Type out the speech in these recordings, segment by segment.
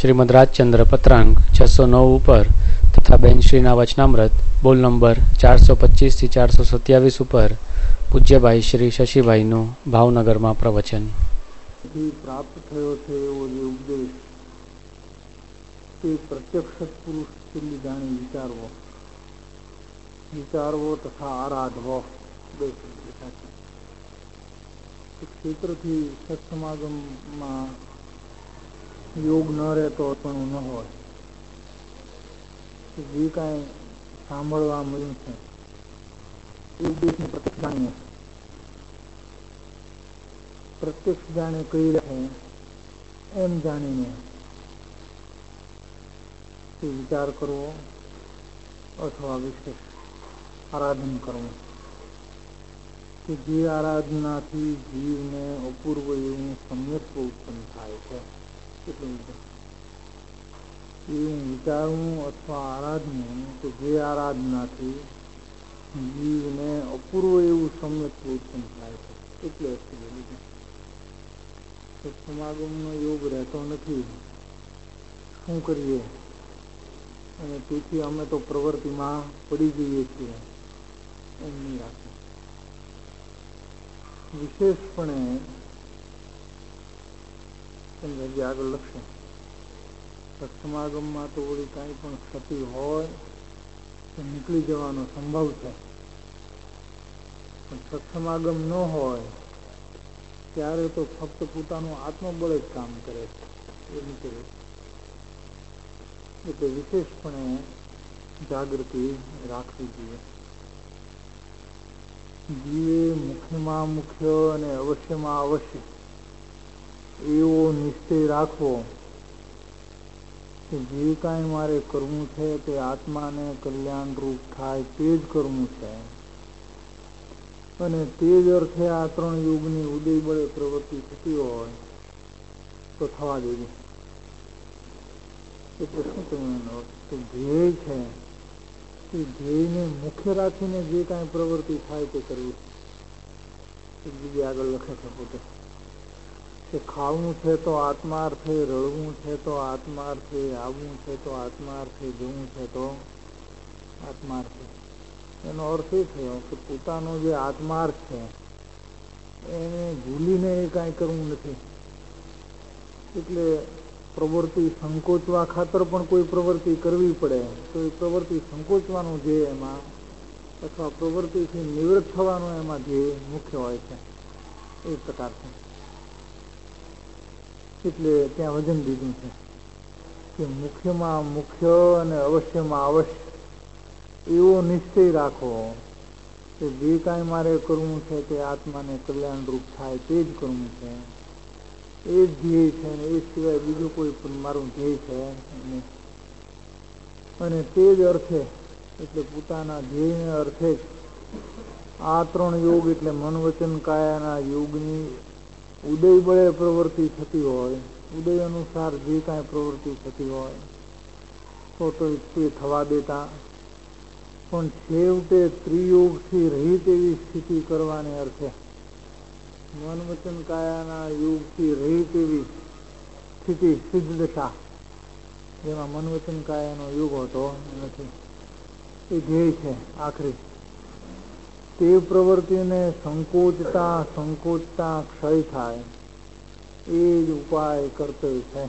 શ્રીમદ રાજચંદ્ર પત્રાંક 609 ઉપર તથા બેનશ્રીના વચનામૃત બોલ નંબર 425 થી 427 ઉપર પૂજ્યભાઈ શ્રી શશીભાઈનું ભાવનગરમાં પ્રવચન. પ્રાપ્ત થયો છે એવો જે ઉપદેશ તે પ્રત્યક્ષ પુરુષ છેલ્લી જાણી વિચારવો તથા આરાધવો. ક્ષેત્રથી સત્સમાગમમાં યોગ ન રહેતો પણ ન હોય, જે કાંઈ સાંભળવા મળ્યું છે એ ઉપદેશને પ્રત્યક્ષ જાણે કહી રહે એમ જાણીને તે વિચાર કરવો અથવા વિશેષ આરાધન કરવું કે જે આરાધનાથી જીવને અપૂર્વ એવું સમ્યક્ત્વ ઉત્પન્ન થાય છે. એવું વિચારવું અથવા આરાધનું કે જે આરાધનાથી જીવને અપૂર્વ એવું સમ્યક્ત્વ ઉત્પન્ન થાય છે. એટલે સત્સમાગમનો યોગ રહેતો નથી. શું કરીએ? અને તેથી અમે તો પ્રવૃત્તિમાં પડી જઈએ છીએ એમ નહીં રાખે. વિશેષપણે હજી આગળ લખશે, સત્સમાગમમાં તો વળી કાંઈ પણ ક્ષતિ હોય તો નીકળી જવાનો સંભવ છે, પણ સત્સમાગમ ન હોય ત્યારે તો ફક્ત પોતાનું આત્મબળ જ કામ કરે છે. એ નીકળે એટલે વિશેષપણે જાગૃતિ રાખવી જોઈએ. જીવે મુખ્યમાં મુખ્ય અને અવશ્યમાં અવશ્ય એવો નિશ્ચય રાખવો કે જે કાંઈ મારે કરવું છે તે આત્માને કલ્યાણરૂપ થાય તે જ કરવું છે, અને તે જ અર્થે આ ત્રણ યુગની ઉદય બળે પ્રવૃત્તિ થતી હોય તો થવા દેવી. એટલે શું કહ્યું કે ધ્યેય છે એ ધ્યેયને મુખ્ય રાખીને જે કાંઈ પ્રવૃત્તિ થાય તે કરવી. બીજી આગળ લખે છે પોતે કે ખાવું છે તો આત્માર્થે, રળવું છે તો આત્માર્થે, આવવું છે તો આત્માર્થે, જવું છે તો આત્માર્થે. એનો અર્થ એ થયો કે પોતાનો જે આત્માર્થ છે એને ભૂલીને એ કાંઈ કરવું નથી. એટલે પ્રવૃત્તિ સંકોચવા ખાતર પણ કોઈ પ્રવૃત્તિ કરવી પડે તો એ પ્રવૃત્તિ સંકોચવાનું જે એમાં અથવા પ્રવૃત્તિથી નિવૃત્ત થવાનું એમાં જે મુખ્ય હોય છે એ પ્રકારથી. એટલે ત્યાં વજન દીધું છે કે મુખ્યમાં મુખ્ય અને અવશ્યમાં અવશ્ય એવો નિશ્ચય રાખો કે જે કાંઈ મારે કરવું છે તે આત્માને કલ્યાણરૂપ થાય તે જ કરવું છે. એ જ ધ્યેય છે ને એ સિવાય બીજું કોઈ પણ મારું ધ્યેય છે નહીં. અને તે જ અર્થે એટલે પોતાના ધ્યેયને અર્થે જ આ ત્રણ યોગ એટલે મન વચન કાયાના યોગની ઉદય બળે પ્રવૃત્તિ થતી હોય, ઉદય અનુસાર જે કાંઈ પ્રવૃત્તિ થતી હોય તો તે થવા દેતા, પણ છેવટે ત્રિયોગથી રહિત એવી સ્થિતિ કરવાને અર્થે મન વચન કાયાના યોગથી રહિત એવી સ્થિતિ સિદ્ધ દશા જેમાં મન વચન કાયાનો યોગ હોતો નથી એ ધ્યેય છે આખરી. તે પ્રવૃત્તિને સંકોચતા સંકોચતા ક્ષય થાય એ જ ઉપાય કર્તવ્ય છે.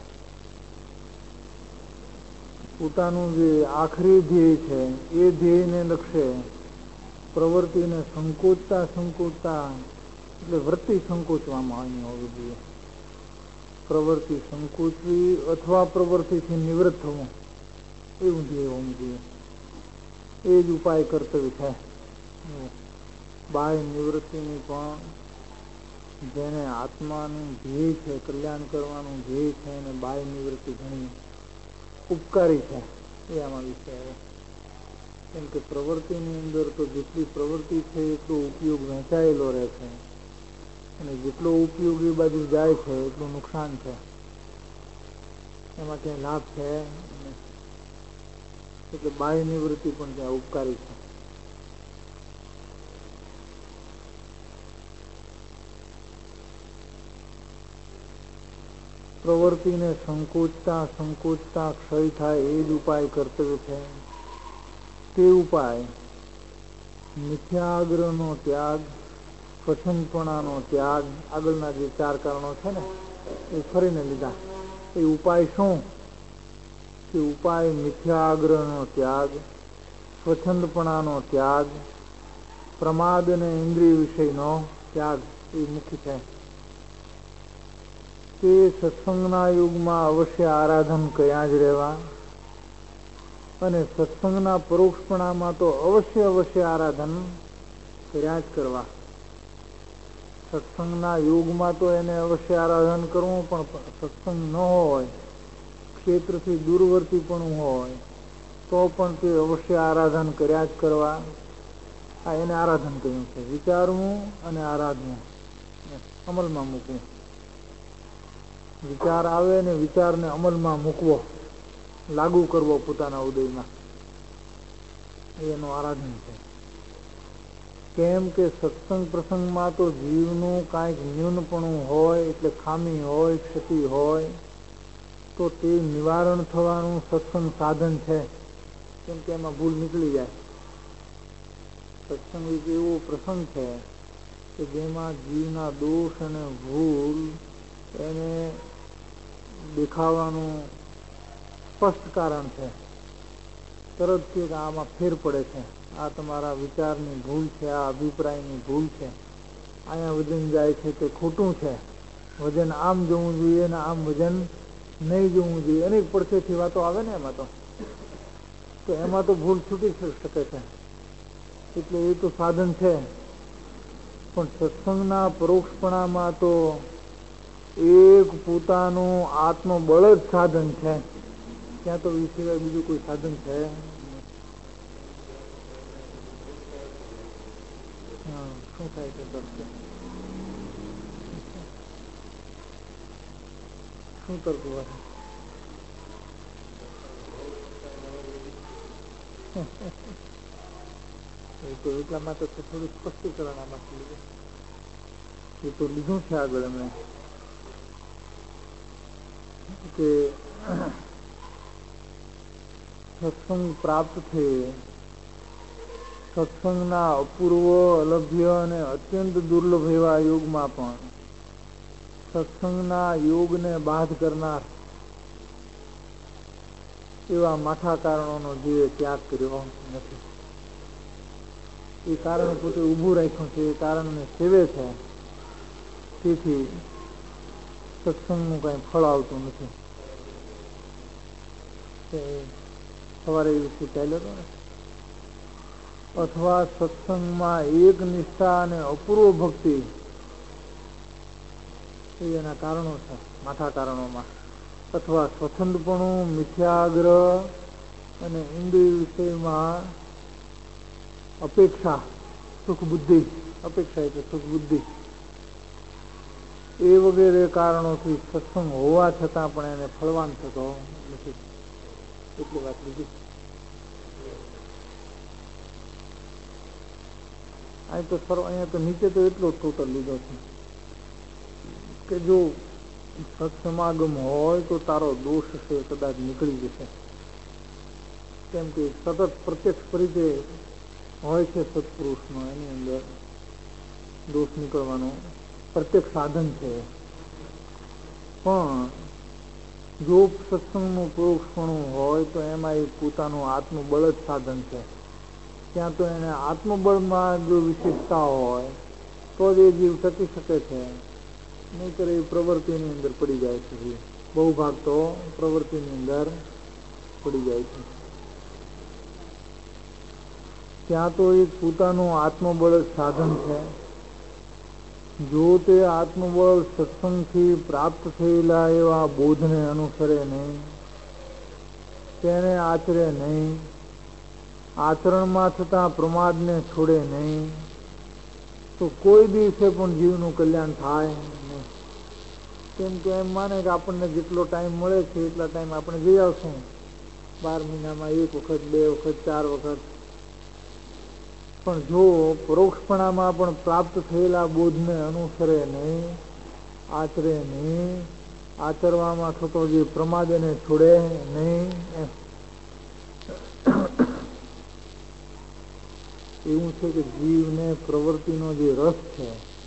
પોતાનું જે આખરી ધ્યેય છે એ ધ્યેયને લક્ષ્ય પ્રવૃત્તિને સંકોચતા સંકોચતા એટલે વૃત્તિ સંકોચવામાં આવી હોવી જોઈએ. પ્રવૃત્તિ સંકોચવી અથવા પ્રવૃત્તિથી નિવૃત્ત થવું એવું ધ્યેય હોવું જોઈએ. એ જ ઉપાય કર્તવ્ય છે. બાહ્ય નિવૃત્તિની પણ જેને આત્માનું ધ્યેય છે, કલ્યાણ કરવાનું ધ્યેય છે અને બાહ્ય નિવૃત્તિ ઘણી ઉપકારી છે એ આમાં વિષય આવે. કેમ કે પ્રવૃત્તિની અંદર તો જેટલી પ્રવૃત્તિ છે એટલો ઉપયોગ વહેંચાયેલો રહે છે અને જેટલો ઉપયોગ એ બાજુ જાય છે એટલું નુકસાન છે. એમાં ક્યાંય લાભ છે એટલે બાહ્ય નિવૃત્તિ પણ ત્યાં ઉપકારી છે. પ્રવૃત્તિને સંકોચતા સંકોચતા ક્ષય થાય એ જ ઉપાય કર્તવ્ય છે. તે ઉપાય મિથ્યાગ્રહનો ત્યાગ, સ્વચ્છંદપણાનો ત્યાગ, આગળના જે 4 કારણો છે ને એ ફરીને લીધા. એ ઉપાય શું? કે ઉપાય મિથ્યાગ્રહનો ત્યાગ, સ્વચ્છંદપણાનો ત્યાગ, પ્રમાદ અને ઇન્દ્રિય વિષયનો ત્યાગ એ મુખ્ય છે. તે સત્સંગના યુગમાં અવશ્ય આરાધન કર્યા જ રહેવા, અને સત્સંગના પરોક્ષપણામાં તો અવશ્ય આરાધન કર્યા જ કરવા. સત્સંગના યુગમાં તો એને અવશ્ય આરાધન કરવું, પણ સત્સંગ ન હોય, ક્ષેત્રથી દૂરવર્તી પણ હોય તો પણ તે અવશ્ય આરાધન કર્યા જ કરવા. આ એને આરાધન કહ્યું છે. વિચારવું અને આરાધવું, અમલમાં મૂકવું. વિચાર આવે ને વિચારને અમલમાં મૂકવો, લાગુ કરવો પોતાના ઉદયમાં, એનું આરાધન છે. કેમ કે સત્સંગ પ્રસંગમાં તો જીવનું કાંઈક ન્યૂનપણું હોય, એટલે ખામી હોય, ક્ષતિ હોય, તો તે નિવારણ થવાનું સત્સંગ સાધન છે. કેમ કે એમાં ભૂલ નીકળી જાય. સત્સંગ એક એવો પ્રસંગ છે કે જેમાં જીવના દોષ અને ભૂલ એને દેખાવાનું સ્પષ્ટ કારણ છે. તરત કે આમાં ફેર પડે છે, આ તમારા વિચારની ભૂલ છે, આ અભિપ્રાયની ભૂલ છે, અહીંયા વજન જાય છે તે ખોટું છે, વજન આમ જવું જોઈએ ને આમ વજન નહીં જવું જોઈએ. અનેક પડખેથી વાતો આવે ને એમાં તો ભૂલ છૂટી શકે છે. એટલે એ તો સાધન છે. પણ સત્સંગના પરોક્ષપણામાં તો એક પોતાનું આત્મબળ જ સાધન છે. ત્યાં તો એ સિવાય બીજું કોઈ સાધન છે. શું થાય છે? શું તર્ક હોય? એ તો એટલા માટે થોડું સ્પષ્ટીકરણ આમાંથી લીધું. એ તો લીધું છે આગળ એમણે કે સત્સંગ પ્રાપ્ત થયે, સત્સંગના અપૂર્વ, અલભ્ય અને અત્યંત દુર્લભ એવા યોગમાં પણ સત્સંગના યોગને બાધ કરનાર એવા માઠા કારણોનો જીવે ત્યાગ કર્યો નથી. એ કારણ પોતે ઊભું રાખ્યું છે, એ કારણને સેવે છે. તેથી સત્સંગનું કાંઈ ફળ આવતું નથી. સવારે એ વિશે ચાલ્યો હતો ને. અથવા સત્સંગમાં એક નિષ્ઠા અને અપૂર્વ ભક્તિ એ એના કારણો છે, માઠા કારણોમાં. અથવા સ્વચ્છંદપણું, મિથ્યાગ્રહ અને ઇન્દ્રિય વિષયમાં અપેક્ષા, સુખ બુદ્ધિ, અપેક્ષા એટલે સુખ બુદ્ધિ, એ વગેરે કારણોથી સત્સંગ હોવા છતાં પણ એને ફળવાન થતો નથી. એટલી વાત લીધી. અહીંયા તો નીચે તો એટલો જ ટોટલ લીધો છે કે જો સત્સમાગમ હોય તો તારો દોષ છે કદાચ નીકળી જશે. કેમ કે સતત પ્રત્યક્ષ પરિચય હોય છે સત્પુરુષનો, એની અંદર દોષ નીકળવાનું પ્રત્યક્ષ સાધન છે. પણ જો સત્સંગનું પરોક્ષપણું હોય તો એમાં એક પોતાનું આત્મબળ જ સાધન છે. ત્યાં તો એને આત્મબળમાં જો વિશેષતા હોય તો જ એ જીવ ટકી શકે છે. નહીંતર એ પ્રવૃત્તિની અંદર પડી જાય છે. બહુ ભાગ તો પ્રવૃત્તિની અંદર પડી જાય છે. ત્યાં તો એક પોતાનું આત્મબળ જ સાધન છે. જો તે આત્મબળ સત્સંગથી પ્રાપ્ત થયેલા એવા બોધને અનુસરે નહીં, તેને આચરે નહીં, આચરણમાં થતા પ્રમાદને છોડે નહીં, તો કોઈ દિવસે પણ જીવનું કલ્યાણ થાય નહીં. કેમ કે એમ માને કે આપણને જેટલો ટાઈમ મળે છે એટલા ટાઈમ આપણે જઈ આવશું. 12 મહિનામાં 1 વખત, 2 વખત, 4 વખત. પણ જો પરોક્ષપણામાં પણ પ્રાપ્ત થયેલા બોધને અનુસરે નહીં, આચરે નહીં, આચરવામાં થતો જે પ્રમાદ એને છોડે નહીં. એવું છે કે જીવને પ્રવૃત્તિનો જે રસ છે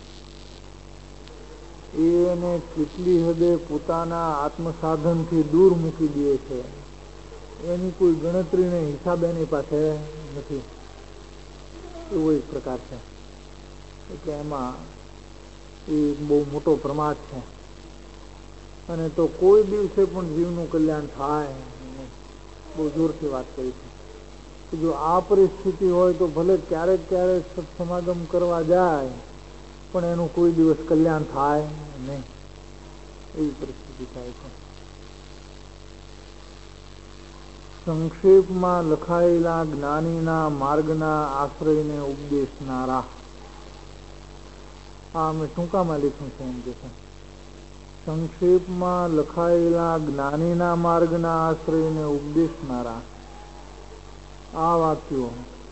એને કેટલી હદે પોતાના આત્મસાધનથી દૂર મૂકી દે છે એની કોઈ ગણતરીને હિસાબ એની પાસે નથી. એવો એક પ્રકાર છે. એટલે એમાં એ બહુ મોટો પ્રમાદ છે. અને તો કોઈ દિવસે પણ જીવનું કલ્યાણ થાય. બહુ જોરથી વાત કરી છે. જો આ પરિસ્થિતિ હોય તો ભલે ક્યારેક ક્યારેક સત્સમાગમ કરવા જાય પણ એનું કોઈ દિવસ કલ્યાણ થાય નહીં. એવી પરિસ્થિતિ થાય છે. સંક્ષેપમાં લખાયેલા જ્ઞાનીના માર્ગના આશ્રયને ઉપદેશનારા. આ અમે ટૂંકામાં લીધું છે. એમ કે છે સંક્ષેપમાં લખાયેલા જ્ઞાનીના માર્ગના આશ્રયને ઉપદેશનારા આ વાક્યો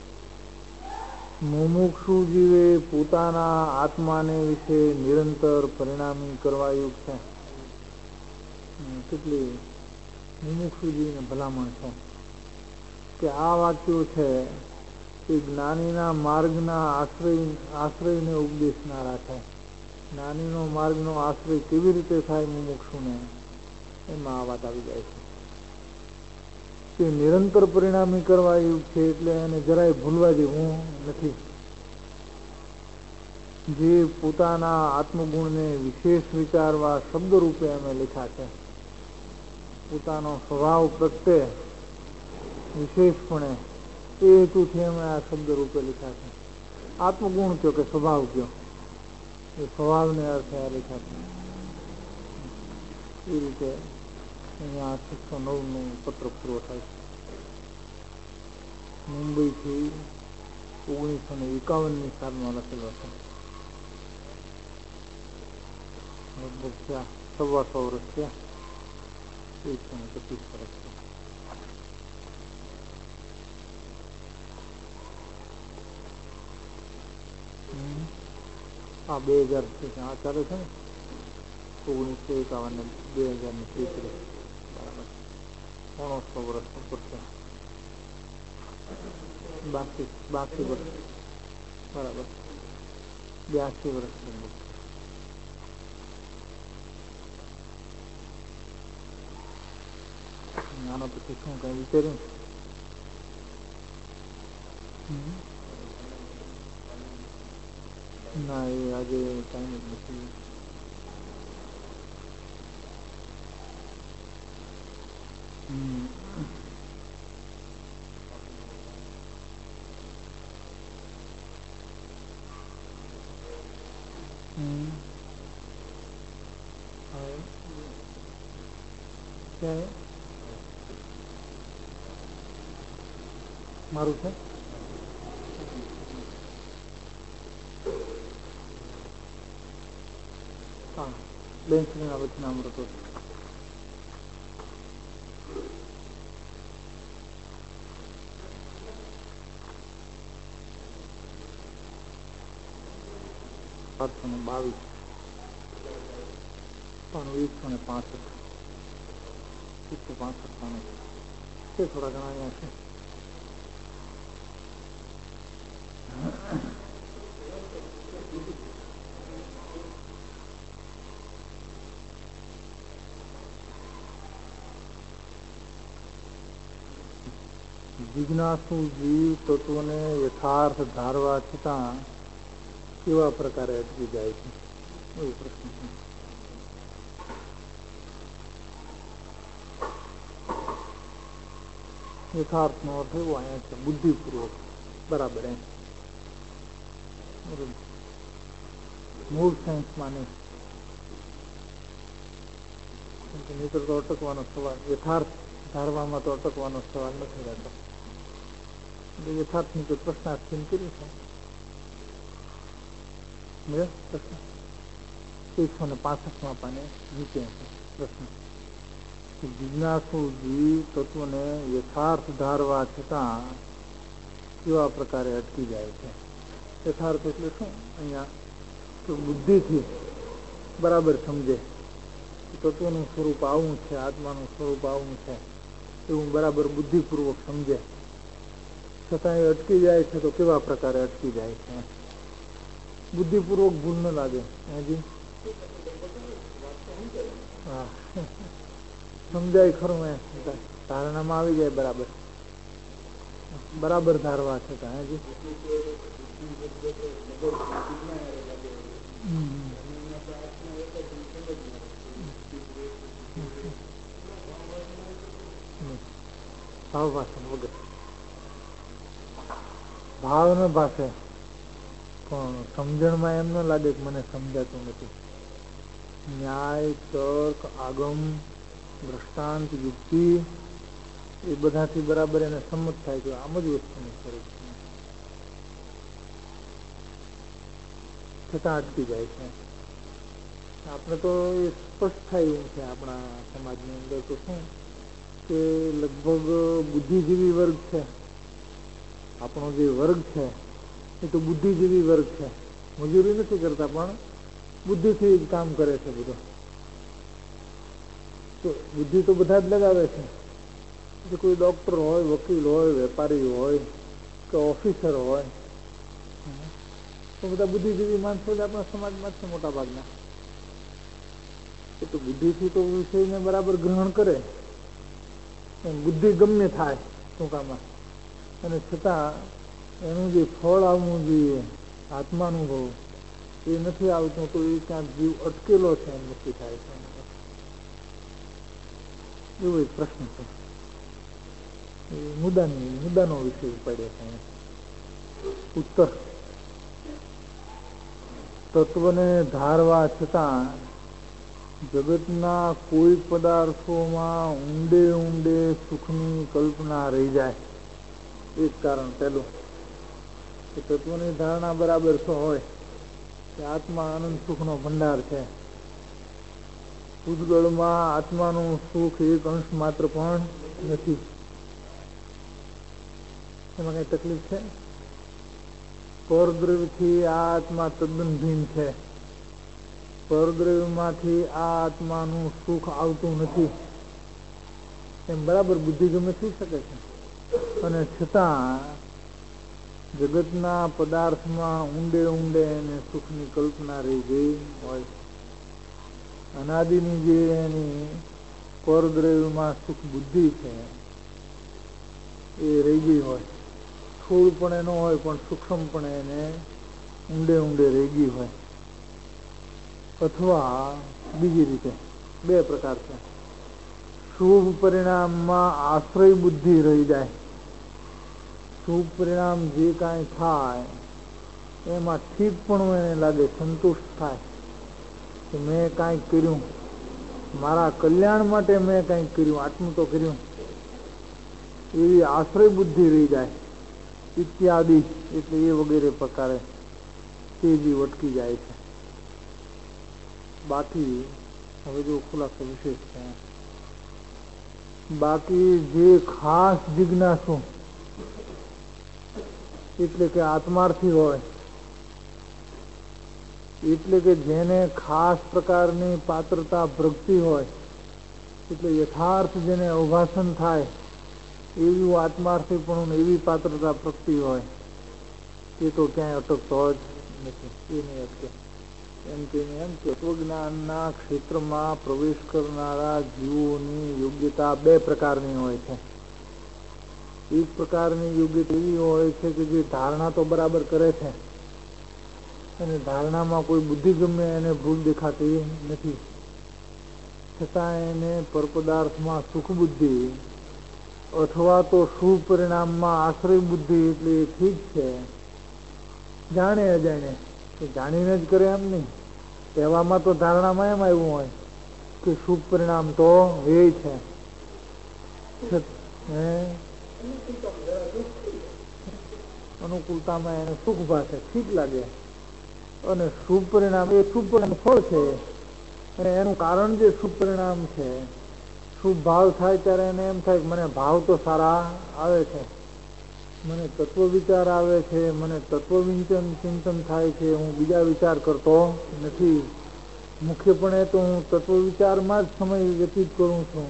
મુમુક્ષુ જીવે પોતાના આત્માને વિશે નિરંતર પરિણામી કરવા યોગ છે. કેટલી મુમુક્ષુ જીવને ભલામણ છે કે આ વાક્યો છે એ જ્ઞાનીના માર્ગના આશ્રયને ઉપદેશનારા છે. જ્ઞાનીનો માર્ગનો આશ્રય કેવી રીતે થાય મુમુક્ષુને, એમાં આ વાત આવી જાય છે. તે નિરંતર પરિણામી કરવા એવું છે. એટલે એને જરાય ભૂલવા જેવું નથી. જે પોતાના આત્મગુણને વિશેષ વિચારવા શબ્દ રૂપે અમે લખ્યા છે. પોતાનો સ્વભાવ પ્રત્યે વિશેષપણે એ હેતુથી અમે આ શબ્દ રૂપે લખ્યા છે. આત્મગુણ કયો કે સ્વભાવ કયો, એ સ્વભાવને અર્થે આ લખ્યા છે. એ રીતે અહીંયા 609નું પત્ર પૂરો થાય છે. મુંબઈથી 1951ની સાલમાં લખેલો છે. લગભગ 125 વર્ષ થયા. 125 વર્ષ. હા 2000 આ ચાલે છે ને 1951 ને 2033 બરાબર 69 વર્ષ ઉપર છે. બાકી વર્ષ બરાબર 82 વર્ષ. આના પછી શું કઈ વિચાર્યું? ના એ આજે ટાઈમ જ નથી. મારું છે હા બેન્ચના વચનામૃતો ને 22 પણ 2065 છે. થોડા ઘણા અહીંયા છે. જિજ્ઞાસુ જીવ તત્વોને યથાર્થ ધારવા છતાં કેવા પ્રકારે અટકી જાય છે, એવો પ્રશ્ન છે. યથાર્થનો અર્થ એવો અહીંયા છે બુદ્ધિપૂર્વક બરાબર એમ મૂળ સેન્સમાં નહીં. નહીતર તો અટકવાનો સવાલ, યથાર્થ ધારવામાં તો અટકવાનો સવાલ નથી રહેતો. એટલે યથાર્થની કોઈ પ્રશ્નાર્થીન કરી છે. 165 પાને નીચે પ્રશ્ન. જિજ્ઞાસુ જીવ તત્વને યથાર્થ ધારવા છતાં કેવા પ્રકારે અટકી જાય છે. યથાર્થ એટલે શું? અહીંયા તો બુદ્ધિથી બરાબર સમજે તત્વનું સ્વરૂપ આવું છે, આત્માનું સ્વરૂપ આવું છે એવું બરાબર બુદ્ધિપૂર્વક સમજે, છતાં એ અટકી જાય છે તો કેવા પ્રકારે અટકી જાય છે? બુદ્ધિપૂર્વક ભૂલ ન લાગે. હાજી, હા, સમજાય ખરું. એ ધારણામાં આવી જાય બરાબર, બરાબર ધારવા છતાં. હાજી, ભાવ ભાષણ વગર ભાવ ન ભાષે પણ સમજણમાં એમ ન લાગે કે મને સમજાતું નથી. ન્યાય, તર્ક, આગમ, દ્રષ્ટાંત, યુક્તિ એ બધાથી બરાબર એને સંમત થાય કે આમ જ વસ્તુનું સ્વરૂપ છે, છતાં અટકી જાય છે. આપણે તો એ સ્પષ્ટ થાય એવું છે આપણા સમાજની અંદર તો શું કે લગભગ બુદ્ધિજીવી વર્ગ છે. આપણો જે વર્ગ છે એ તો બુદ્ધિજીવી વર્ગ છે. મજૂરી નથી કરતા પણ બુદ્ધિથી જ કામ કરે છે બધું. તો બુદ્ધિ તો બધા જ લગાવે છે. જે કોઈ ડૉક્ટર હોય, વકીલ હોય, વેપારી હોય કે ઓફિસર હોય, તો બધા બુદ્ધિજીવી માણસો જ આપણા સમાજમાં છે મોટા ભાગના. એ તો બુદ્ધિથી તો વિષયને બરાબર ગ્રહણ કરે, બુદ્ધિ ગમે થાય ટૂંકામાં, અને છતાં એનું જે ફળ આવવું જોઈએ આત્માનુભવ એ નથી આવતું, તો એ ક્યાંક જીવ અટકેલો છે એમ નક્કી થાય છે. એવો એક પ્રશ્ન છે, એ મુદ્દાનો વિષય પડે છે. ઉત્તર: તત્વને ધારવા છતાં જગતના કોઈ પદાર્થોમાં ઊંડે ઊંડે સુખની કલ્પના રહી જાય. એક કારણ પહેલું કે તત્વની ધારણા બરાબર તો હોય કે આત્મા આનંદ સુખનો ભંડાર છે. પૂતગળમાં આત્માનું સુખ એક અંશ માત્ર પણ નથી. એમાં કઈ તકલીફ છે? પરદ્રવ્યથી આ આત્મા તદ્દન ભિન્ન છે. પરદ્રવ્યમાંથી આ આત્માનું સુખ આવતું નથી એમ બરાબર બુદ્ધિ ગમે થઈ શકે છે. અને છતાં જગતના પદાર્થમાં ઊંડે ઊંડે એને સુખની કલ્પના રહી ગઈ હોય. અનાદિની જે એની પરદ્રવ્યમાં સુખ બુદ્ધિ છે એ રહી ગઈ હોય. સ્થૂળ પણ એનો હોય પણ સૂક્ષ્મ પણ એને ઊંડે ઊંડે રહી ગઈ હોય. અથવા બીજી રીતે બે પ્રકાર છે. શુભ પરિણામમાં આશ્રય બુદ્ધિ રહી જાય. શુભ પરિણામ જે કાંઈ થાય એમાં ઠીક પણ એને લાગે, સંતુષ્ટ થાય કે મેં કાંઈક કર્યું, મારા કલ્યાણ માટે મેં કંઈક કર્યું, આટલું તો કર્યું, એવી આશ્રય બુદ્ધિ રહી જાય ઇત્યાદિ. એટલે એ વગેરે પ્રકારે તે જીવ અટકી જાય છે. બાકી હવે જો ખુલાસો વિશેષ છે, બાકી જે ખાસ જિજ્ઞાસુ એટલે કે આત્માર્થી હોય, એટલે કે જેને ખાસ પ્રકારની પાત્રતા પ્રગતિ હોય, એટલે યથાર્થ જેને અવભાષણ થાય એવું આત્માર્થીપણું એવી પાત્રતા પ્રગતિ હોય, એ તો ક્યાંય અટકતો જ નથી. એ નહીં અટકે. એમ કહીને એમ તત્વજ્ઞાનના ક્ષેત્રમાં પ્રવેશ કરનારા જીવોની યોગ્યતા બે પ્રકારની હોય છે. એક પ્રકારની યોગ્યતા એવી હોય છે કે જે ધારણા તો બરાબર કરે છે અને ધારણામાં કોઈ બુદ્ધિ ગમે એને ભૂલ દેખાતી નથી, છતાં એને પરપદાર્થમાં સુખ બુદ્ધિ અથવા તો શુભ પરિણામમાં આશ્રય બુદ્ધિ, એટલે એ ઠીક છે જાણે અજાણે કે જાણીને જ કરે એમ નહીં. કહેવામાં તો ધારણામાં એમ આવ્યું હોય કે શુભ પરિણામ તો એ છે, અનુકૂળતામાં એને સુખ ભાષે, ઠીક લાગે. અને શુભ પરિણામ એ શુભ પરિણામ ફળ છે, અને એનું કારણ જે શુભ પરિણામ છે, શુભ ભાવ થાય ત્યારે એને એમ થાય કે મને ભાવ તો સારા આવે છે, મને તત્વ વિચાર આવે છે, મને તત્વ ચિંતન થાય છે, હું બીજા વિચાર કરતો નથી. મુખ્યપણે તો હું તત્વ વિચારમાં જ સમય વ્યતીત કરું છું.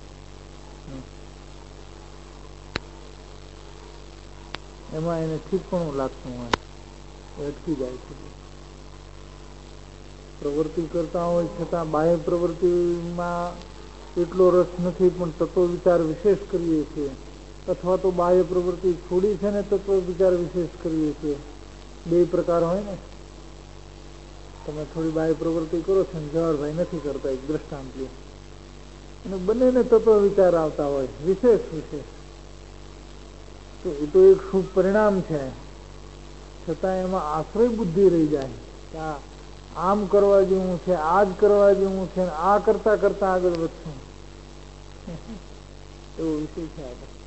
એમાં એને ઠીક પણ લાગતું હોય, અટકી જાય છે. પ્રવૃત્તિ કરતા હોય છતાં બાહ્ય પ્રવૃત્તિમાં એટલો રસ નથી, પણ તત્વ વિચાર વિશેષ કરીએ છીએ, અથવા તો બાહ્ય પ્રવૃત્તિ થોડી છે ને તત્વ વિચાર વિશેષ કરીએ છીએ. બે પ્રકાર હોય ને. તમે થોડી બાહ્ય પ્રવૃત્તિ કરો છો ને જવાહરભાઈ નથી કરતા, એક દ્રષ્ટાંત લો, અને બંનેને તત્વ વિચાર આવતા હોય વિશેષ વિશેષ, તો એ તો એક શુભ પરિણામ છે. છતાં એમાં આશ્રય બુદ્ધિ રહી જાય કે આમ કરવા જેવું છે, આ જ કરવા જેવું છે, આ કરતા કરતા આગળ વધશું, એવો વિષય છે.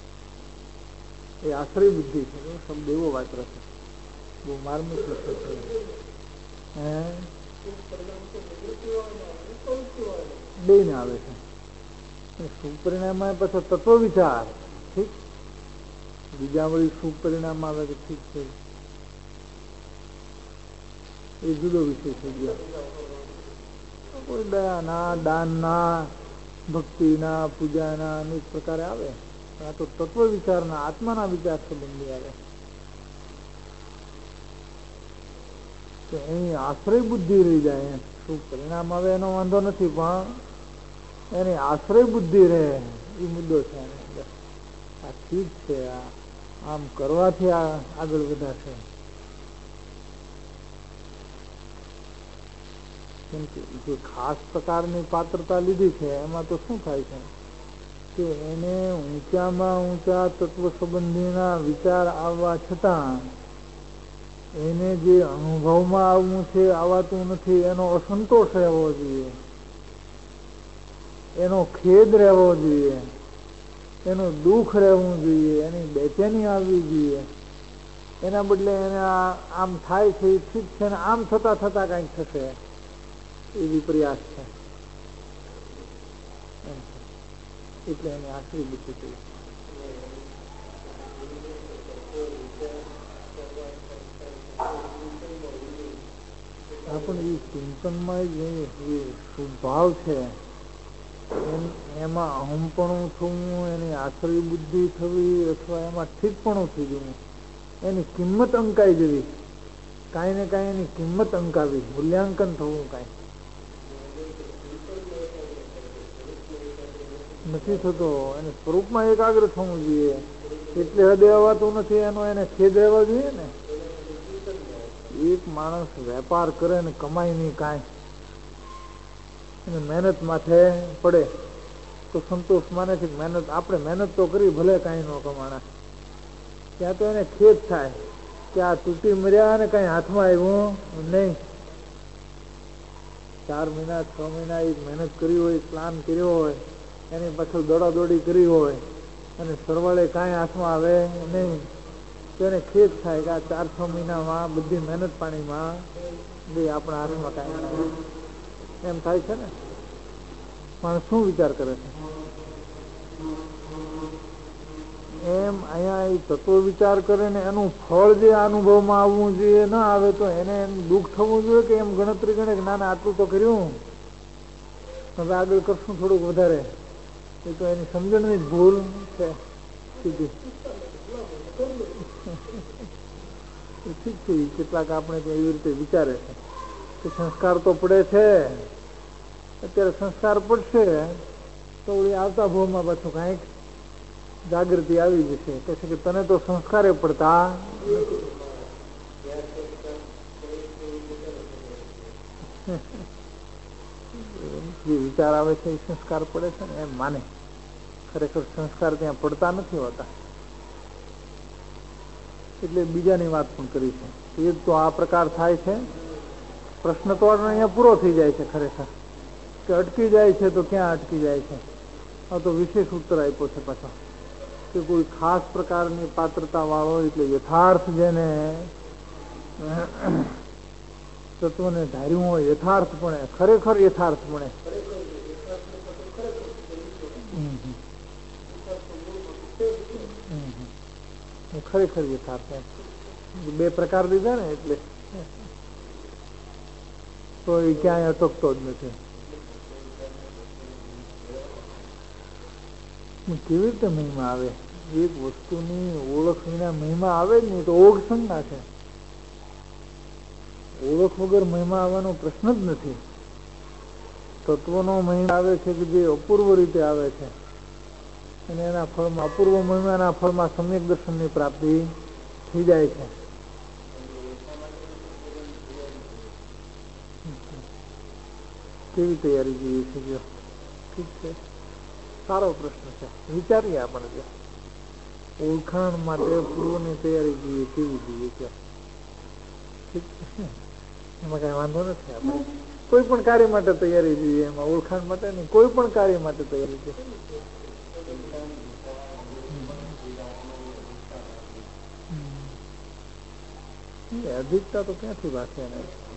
એ આશ્રય બુદ્ધિ છે. શબ્દ એવો વાપરે છે, બહુ માર્મિક વિષય છે. બે ને આવે છે શુભ પરિણામ પાછો તત્વ વિચાર, ઠીક. બીજા વળી શુભ પરિણામ આવે કે ઠીક છે, એ જુદો વિષય થઈ ગયો. કોઈ દયાના, દાનના, ભક્તિના, પૂજાના અનેક પ્રકારે આવે. આ તો તત્વ વિચારના, આત્માના વિચાર સંબંધી આવે. તો એની આશ્રય બુદ્ધિ રહી જાય. શું પરિણામ આવે એનો વાંધો નથી, પણ એની આશ્રય બુદ્ધિ રહે એ મુદ્દો છે. આ ઠીક છે, આમ કરવાથી આગળ વધાશે. કેમ કે જે ખાસ પ્રકારની પાત્રતા લીધી છે એમાં તો શું થાય છે કે એને ઊંચામાં ઊંચા તત્વ સંબંધીના વિચાર આવવા છતાં એને જે અનુભવમાં આવવું છે આવતું નથી, એનો અસંતોષ રહેવો જોઈએ, એનો ખેદ રહેવો જોઈએ, એનું દુઃખ રહેવું જોઈએ, એની બેચેની આવવી જોઈએ. એના બદલે એને આમ થાય છે એ ઠીક છે ને આમ થતા થતા કંઈક થશે એ વિપર્યાસ છે. એટલે એની આશ્રય બુદ્ધિ થઈ. આપણે એ ચિંતનમાં જ એ સ્વભાવ છે એમાં અહમપણું થવું, એની આશ્રય બુદ્ધિ થવી, અથવા એમાં ઠીકપણું થઈ જવું, એની કિંમત અંકાઈ જવી, કાંઈ ને કાંઈ એની કિંમત અંકાવી, મૂલ્યાંકન થવું કાંઈ નથી થતો. એને સ્વરૂપમાં એકાગ્ર થવું જોઈએ. એટલે હદે અવાતું નથી એનો એને ખેદ રહેવા જોઈએ ને. એક માણસ વેપાર કરે ને કમાય નહીં કાંઈ, એને મહેનત માથે પડે તો સંતોષ માને છે. મહેનત આપણે મહેનત તો કરી, ભલે કાંઈ ન કમાણા, ત્યાં તો એને ખેદ થાય કે આ તૂટી મર્યા ને કાંઈ હાથમાં આવ્યું નહીં. 4 મહિના 6 મહિના એક મહેનત કરી હોય, પ્લાન કર્યો હોય, એની પાછળ દોડાદોડી કરી હોય અને સરવાળે કાંઈ હાથમાં આવે નહીં, તો એને ખેદ થાય કે આ 4-6 મહિનામાં બધી મહેનત પાણીમાં ગઈ, આપણા હાથમાં કાંઈ એમ થાય છે ને. પણ શું વિચાર કરે છે એમ અહીંયા એ તત્વ વિચાર કરે ને એનું ફળ જે અનુભવમાં આવવું જોઈએ ના આવે તો એને એમ દુઃખ થવું જોઈએ કે એમ ગણતરી ગણે કે ના ના આટલું તો કર્યું, હવે આગળ કરશું થોડુંક વધારે. એ તો એની સમજણની જ ભૂલ છે સીધી. ઠીક છે, કેટલાક આપણે તો એવી રીતે વિચારે છે કે સંસ્કાર તો પડે છે, અત્યારે સંસ્કાર પડશે તો આવતા ભાવમાં પાછું કાંઈક જાગૃતિ આવી જશે. કહે છે કે તને તો સંસ્કારે પડતા જે વિચાર આવે છે એ સંસ્કાર પડે છે ને એમ માને. ખરેખર સંસ્કાર ત્યાં પડતા નથી હોતા. એટલે બીજાની વાત પણ કરી છે. એ તો આ પ્રકાર થાય છે. પ્રશ્ન તો અહીંયા પૂરો થઈ જાય છે ખરેખર, કે અટકી જાય છે તો ક્યાં અટકી જાય છે. આ તો વિશેષ ઉત્તર આપ્યો છે પાછો કે કોઈ ખાસ પ્રકારની પાત્રતા વાળો, એટલે યથાર્થ જેને તત્વને ધાર્યું હોય યથાર્થપણે, ખરેખર યથાર્થપણે, ખરેખર યથાર્થ. બે પ્રકાર દીધા ને એટલે તો એ ક્યાંય અટકતો જ નથી. કેવી રીતે મહિમા આવે? એક વસ્તુની ઓળખ વિના મહિમા આવે જ નહીં તો ઓળખ શંકા છે. ઓળખ વગર મહિમા આવવાનો પ્રશ્ન જ નથી. તત્વનો મહિમા આવે છે કે જે અપૂર્વ રીતે આવે છે અને એના ફળમાં અપૂર્વ મહિમાના ફળમાં સમ્યક દર્શનની પ્રાપ્તિ થઈ જાય છે. કેવી તૈયારી જોઈએ છે? જો ઠીક છે, સારો પ્રશ્ન છે, વિચારીએ આપણે. જો ઓળખાણ માટે પૂર્વની તૈયારી જોઈએ કેવી જોઈએ છે? ઠીક છે, એમાં કઈ વાંધો નથી. આપણે કોઈ પણ કાર્ય માટે તૈયારી જોઈએ, એમાં ઓળખાણ માટે નહીં, કોઈ પણ કાર્ય માટે તૈયારી જોઈએ. અધિકતા તો ક્યાંથી વાંચે ને?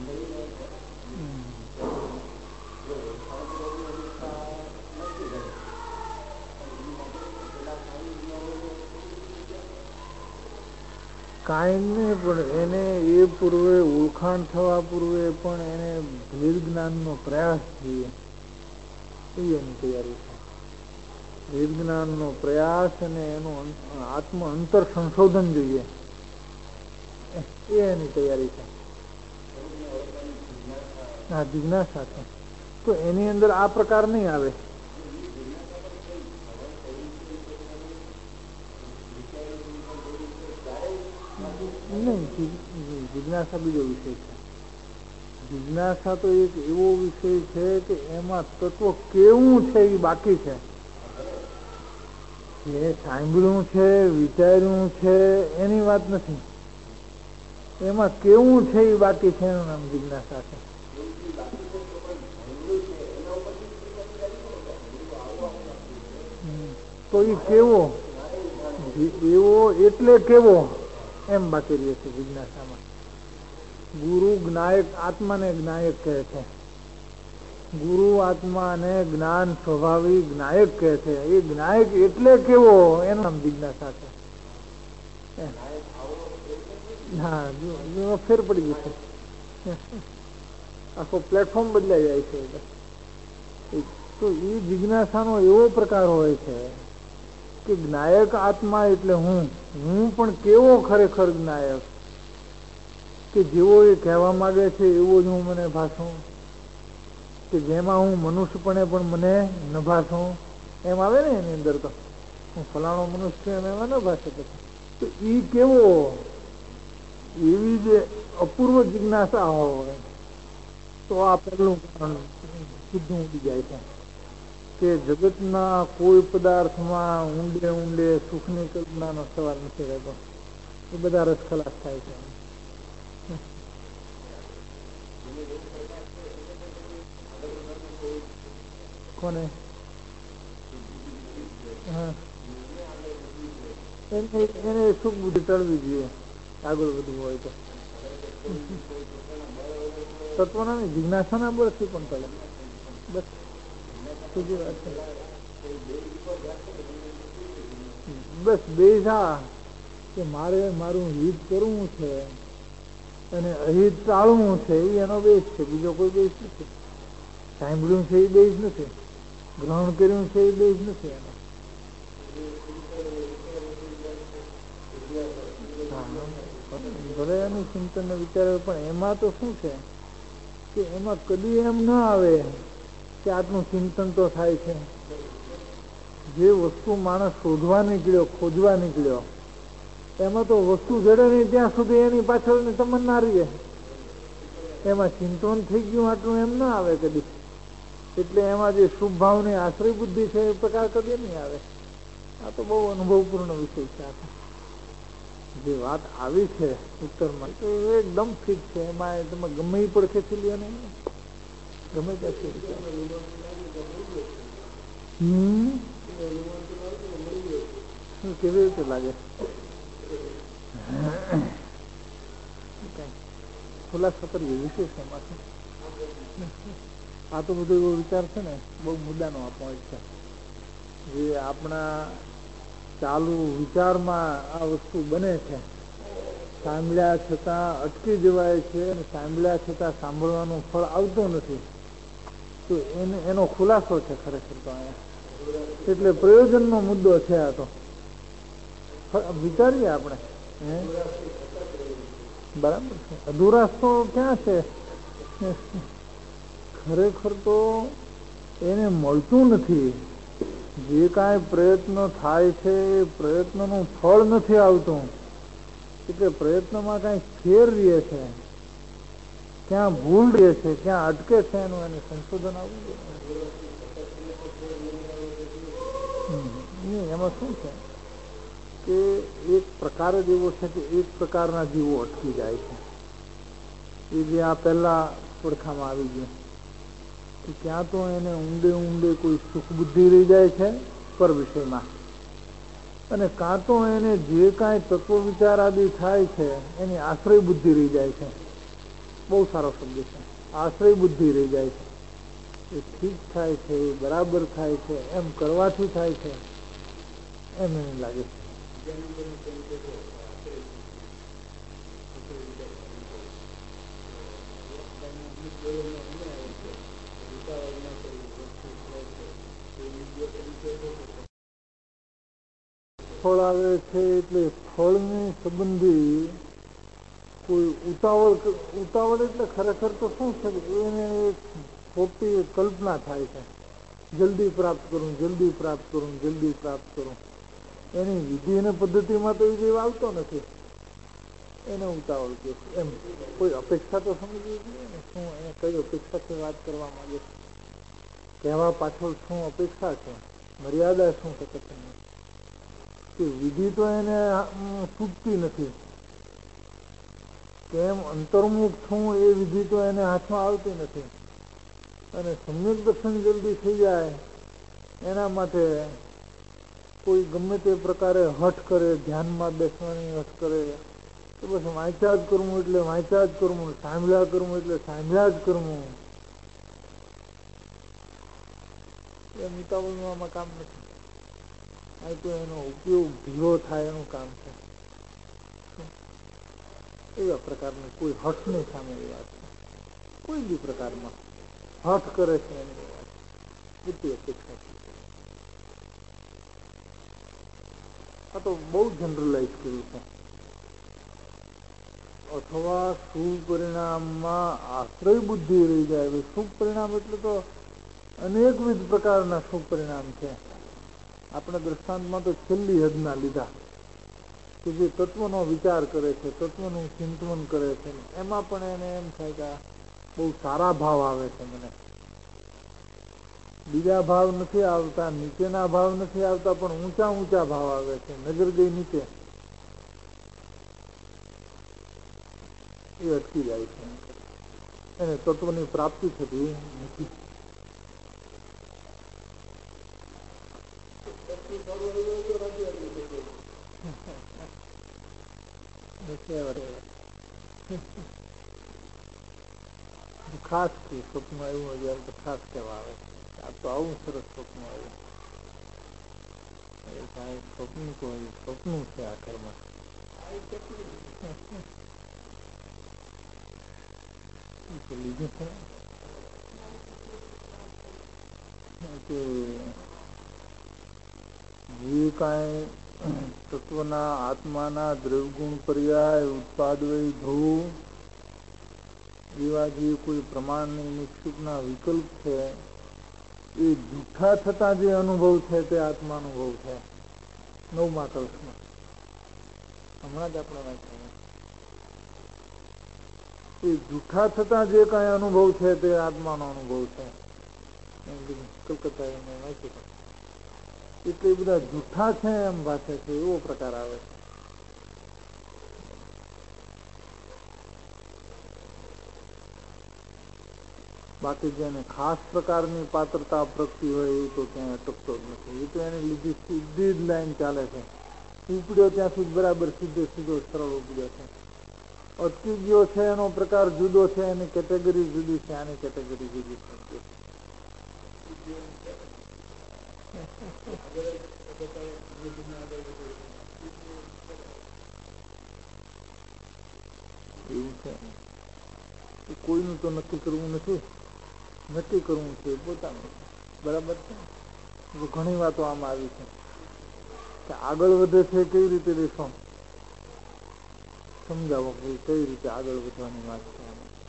કાંઈ નહીં, પણ એને એ પૂર્વે ઓળખાણ થવા પૂર્વે પણ એને ભેદ જ્ઞાનનો પ્રયાસ જોઈએ, એ એની તૈયારી છે. ભેદ જ્ઞાનનો પ્રયાસ અને એનું આત્મ અંતર સંશોધન જોઈએ, એ એની તૈયારી છે. હા, જિજ્ઞાસા છે. તો એની અંદર આ પ્રકાર નહીં આવે. નહીં, જિજ્ઞાસા બીજો વિષય છે. જિજ્ઞાસા તો એક એવો વિષય છે કે એમાં તત્વ કેવું છે એ બાકી છે. એ સાંભળ્યું છે, વિચાર્યું છે એની વાત નથી. એમાં કેવું છે એ બાકી છે, એનું નામ જિજ્ઞાસા છે. તો એ કેવો, એવો એટલે કેવો એમ બાકી રહે છે જિજ્ઞાસામાં. ગુરુ જ્ઞાયક, આત્માને જ્ઞાયક કહે છે. ગુરુ આત્માને જ્ઞાન સ્વભાવી જ્ઞાયક કહે છે. એ જ્ઞાયક એટલે કેવો એનું નામ જિજ્ઞાસા છે. હા, ફેર પડી ગયું છે, આખો પ્લેટફોર્મ બદલાઈ જાય છે. તો એ જિજ્ઞાસાનો એવો પ્રકાર હોય છે કે જ્ઞાયક આત્મા એટલે હું પણ કેવો ખરેખર જ્ઞાયક, કે જેવો એ કહેવા માંગે છે એવો જ હું મને ભાષું, કે જેમાં હું મનુષ્યપણે પણ મને ન ભાષું, એમ આવે ને એની અંદર. તો હું ફલાણો મનુષ્ય એમાં ન ભાષે. તો એ કેવો, એવી જે અપૂર્વ જિજ્ઞાસા હોય તો આ પહેલું કારણ સીધું ઉડી જાય છે કે જગતના કોઈ પદાર્થમાં ઊંડે ઊંડે સુખની કલ્પનાનો સવાલ નથી રહેતો. એ બધા રસ ખલાસ થાય છે. કોને? હા, એને સુખ બુદ્ધિ ટળવી જોઈએ આગળ વધવું હોય તો. તત્વના નહીં, જિજ્ઞાસાના બળથી પણ ટળે. બસ સીધી વાત છે. બસ બે કે મારે મારું હિત કરવું છે અને અહિત ટાળવું છે, એ એનો બેઝ છે. બીજો કોઈ બેઝ નથી. સાંભળ્યું છે એ બેઝ નથી, ગ્રહણ કર્યું છે એ બેઝ નથી એનો. ભલે એનું ચિંતન ને વિચાર, પણ એમાં તો શું છે કે એમાં કદી એમ ના આવે કે આટલું ચિંતન તો થાય છે. જે વસ્તુ માણસ શોધવા નીકળ્યો, ખોજવા નીકળ્યો, એમાં તો વસ્તુ જડે નહીં ત્યાં સુધી એની પાછળની તમન્ના રહીએ. એમાં ચિંતન થઈ ગયું આટલું એમ ના આવે કદી. એટલે એમાં જે શુભ ભાવની આશ્રય બુદ્ધિ છે એ પ્રકાર કદી નહીં આવે. આ તો બહુ અનુભવપૂર્ણ વિષય છે. જે વાત આવી છે ઉત્તરમાં તો એકદમ ફિટ છે. એમાં તમે ગમે એ પડખે થી લ્યો ને, ગમે ત્યાંથી કેવી રીતે લાગે? ખુલાસા કરીએ વિશેષ એમાંથી. આ તો બધો એવો વિચાર છે ને, બહુ મુદ્દાનો આ પોઈન્ટ છે. જે આપણા ચાલુ વિચારમાં આ વસ્તુ બને છે સાંભળ્યા છતાં અટકી જવાય છે અને સાંભળ્યા છતાં સાંભળવાનું ફળ આવતું નથી. તો એનો ખુલાસો છે ખરેખર તો અહીંયા. એટલે પ્રયોજનનો મુદ્દો છે આ તો. વિચારીએ આપણે બરાબર છે. અધુરાશ તો ક્યાં છે? ખરેખર તો એને મળતું નથી. જે કાંઈ પ્રયત્ન થાય છે એ પ્રયત્નનું ફળ નથી આવતું. એટલે પ્રયત્નમાં કાંઈ ફેર રહે છે, ક્યાં ભૂલ રહે છે, ક્યાં અટકે છે, એનું એને સંશોધન આવવું જોઈએ. એમાં શું છે કે એક પ્રકાર જ એવો છે કે એક પ્રકારના જીવો અટકી જાય છે. એ જે આ પહેલા પડખામાં આવી ગયું કે ક્યાં તો એને ઊંડે ઊંડે કોઈ સુખ બુદ્ધિ રહી જાય છે પર વિષયમાં, અને કાં તો એને જે કાંઈ તત્વ વિચાર આદિ થાય છે એની આશ્રય બુદ્ધિ રહી જાય છે. બહુ સારો શબ્દ છે, આશ્રય બુદ્ધિ રહી જાય છે. એ ઠીક થાય છે, એ બરાબર થાય છે, એમ કરવાથી થાય છે એમ એને લાગે છે. ફળ આવે છે એટલે ફળની સંબંધી કોઈ ઉતાવળ એટલે ખરેખર તો શું છે કે એને ખોટી કલ્પના થાય છે. જલ્દી પ્રાપ્ત કરું, જલ્દી પ્રાપ્ત કરું, જલ્દી પ્રાપ્ત કરું. એની વિધિ અને પદ્ધતિમાં તો એ જેવ આવતો નથી. એને ઉતાવળ કે એમ કોઈ અપેક્ષા તો સમજવી જોઈએ ને. શું એને કઈ અપેક્ષાથી વાત કરવા માંગે છે, કહેવા પાછળ શું અપેક્ષા છે, મર્યાદા શું છે કે વિધિ તો એને છૂટતી નથી. કેમ અંતર્મુખ છું એ વિધિ તો એને હાથમાં આવતી નથી. અને સમ્યક દર્શન જલ્દી થઈ જાય એના માટે કોઈ ગમે તે પ્રકારે હઠ કરે, ધ્યાનમાં બેસવાની હઠ કરે, તો બસ વાંચ્યા જ કરવું એટલે વાંચ્યા જ કરવું, સાંભળ્યા કરવું એટલે સાંભળ્યા જ કરવું. એ ઉતાવળનું આમાં કામ નથી. આ તો એનો ઉપયોગ ધીરો થાય એનું કામ છે. એવા પ્રકારની કોઈ હઠની સામેની વાત છે. કોઈ બી પ્રકારમાં હઠ કરે છે એની વાત બુદ્ધિ અપેક્ષા છે. આ તો બહુ જનરલાઇઝ કર્યું છે. અથવા સુપરિણામમાં આશ્રય બુદ્ધિ રહી જાય. શુભ પરિણામ એટલે તો અનેકવિધ પ્રકારના શુભ પરિણામ છે. આપણે દ્રષ્ટાંતમાં તો છેલ્લી હદના લીધા કે જે તત્વનો વિચાર કરે છે, તત્વનું ચિંતન કરે છે, એમાં પણ એને એમ થાય કે બહુ સારા ભાવ આવે છે. મને બીજા ભાવ નથી આવતા, નીચેના ભાવ નથી આવતા, પણ ઊંચા ઊંચા ભાવ આવે છે. નજર ગઈ નીચે, એ અટકી જાય છે. એને તત્વની પ્રાપ્તિ થતી નથી. ખાસ સ્વપ્ન આવ્યું હોય તો ખાસ કહેવા આવે. આ તો આવું સરસ સ્વપ્ન આવ્યું. સ્વપ્ન તો સ્વપ્ન છે આખરમાં. લીધું છે જે કાંઈ તત્વના આત્માના દ્રવગુણ પર્યાય ઉત્પાદવય ભવ એવા જે કોઈ પ્રમાણની નિક્ષુપના વિકલ્પ છે એ જૂઠા થતા જે અનુભવ છે તે આત્માનુભવ છે. 9મા કલ્પમાં હમણાં જ આપણે વાંચ્યું. એ જૂઠા થતા જે કાંઈ અનુભવ છે તે આત્માનો અનુભવ છે. કલકત્તા એને વાંચ્યું. એટલે બધા જૂઠા છે એમ ભાષે છે, એવો પ્રકાર આવે છે. બાકી જેને ખાસ પ્રકારની પાત્રતા પ્રગતિ હોય એ તો ક્યાંય અટકતો જ નથી. એ તો એને લીધી સીધી જ લાઈન ચાલે છે. ઉપડ્યો ત્યાંથી બરાબર સીધો સરળ ઉપડ્યો છે. અટકી ગયો છે એનો પ્રકાર જુદો છે, એની કેટેગરી જુદી છે, આની કેટેગરી જુદી છે. એવું છે. કોઈનું તો નક્કી કરવું નથી, નક્કી કરવું છે પોતાનું. બરાબર છે. ઘણી વાતો આમાં આવી છે કે આગળ વધે છે કેવી રીતે દેશો સમજાવો, કઈ રીતે આગળ વધવાની વાત છે.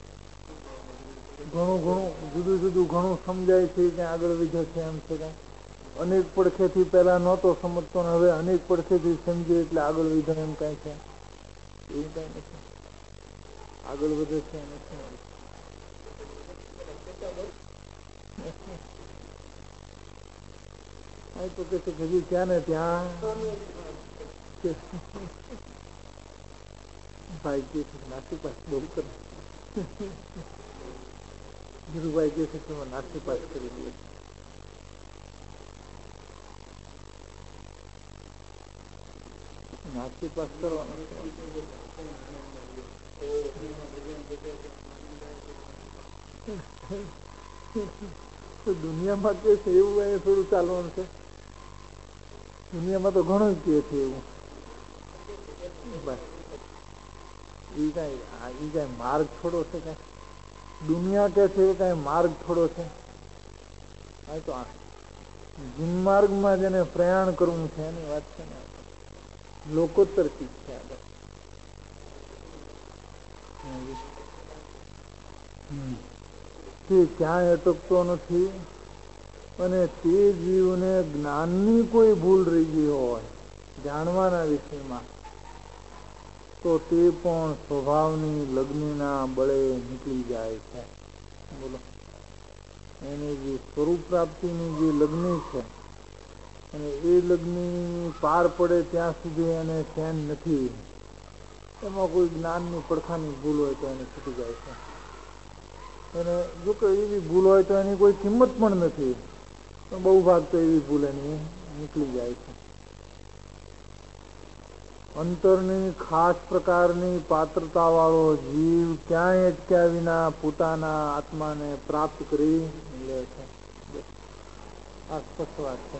ઘણું જુદું જુદું ઘણું સમજાય છે કે આગળ વધે છે એમ છે. અનેક પડખેથી પહેલા નહોતો સમજતો ને હવે અનેક પડખેથી સમજે એટલે આગળ વધે એમ કાંઈ છે? એવું કાંઈ નથી. આગળ વધે છે એમ નથી. તો કે છે હજી ત્યાં ને ત્યાં ભાઈ કે છે નાસી પાસ બહુ કરે. ધીરુભાઈ કે છે કે નાસી પાસ કરી દે. નાસી પાસ કરવાનો દુનિયામાં કે છે એવું અહીંયા થોડું ચાલવાનું છે. દુનિયામાં તો ઘણું કે છે એવું. બસ એ કઈ માર્ગ થોડો છે? કઈ દુનિયા કે છે એ કઈ માર્ગ થોડો છે? હા તો જીનમાર્ગમાં જેને પ્રયાણ કરવું છે એની વાત છે ને. લોકોત્તર ચીજ છે આગળ. તે ક્યાંય અટકતો નથી અને તે જીવને જ્ઞાનની કોઈ ભૂલ રહી ગઈ હોય જાણવાના વિષયમાં તો તે પણ સ્વભાવની લગ્નના બળે નીકળી જાય છે. બોલો, એની જે સ્વરૂપ પ્રાપ્તિની જે લગ્ન છે અને એ લગ્ન પાર પડે ત્યાં સુધી એને ચેન નથી. એમાં કોઈ જ્ઞાનની પડખાની ભૂલ હોય તો એને છૂટી જાય છે. અને જો કે એવી ભૂલ હોય તો એની કોઈ કિંમત પણ નથી, પણ બહુ ભાગ તો એવી ભૂલ એની નીકળી જાય છે. અંતરની ખાસ પ્રકારની પાત્રતા વાળો જીવ ક્યાંય અટક્યા વિના પોતાના આત્માને પ્રાપ્ત કરી લે છે. આ સ્પષ્ટ વાત છે.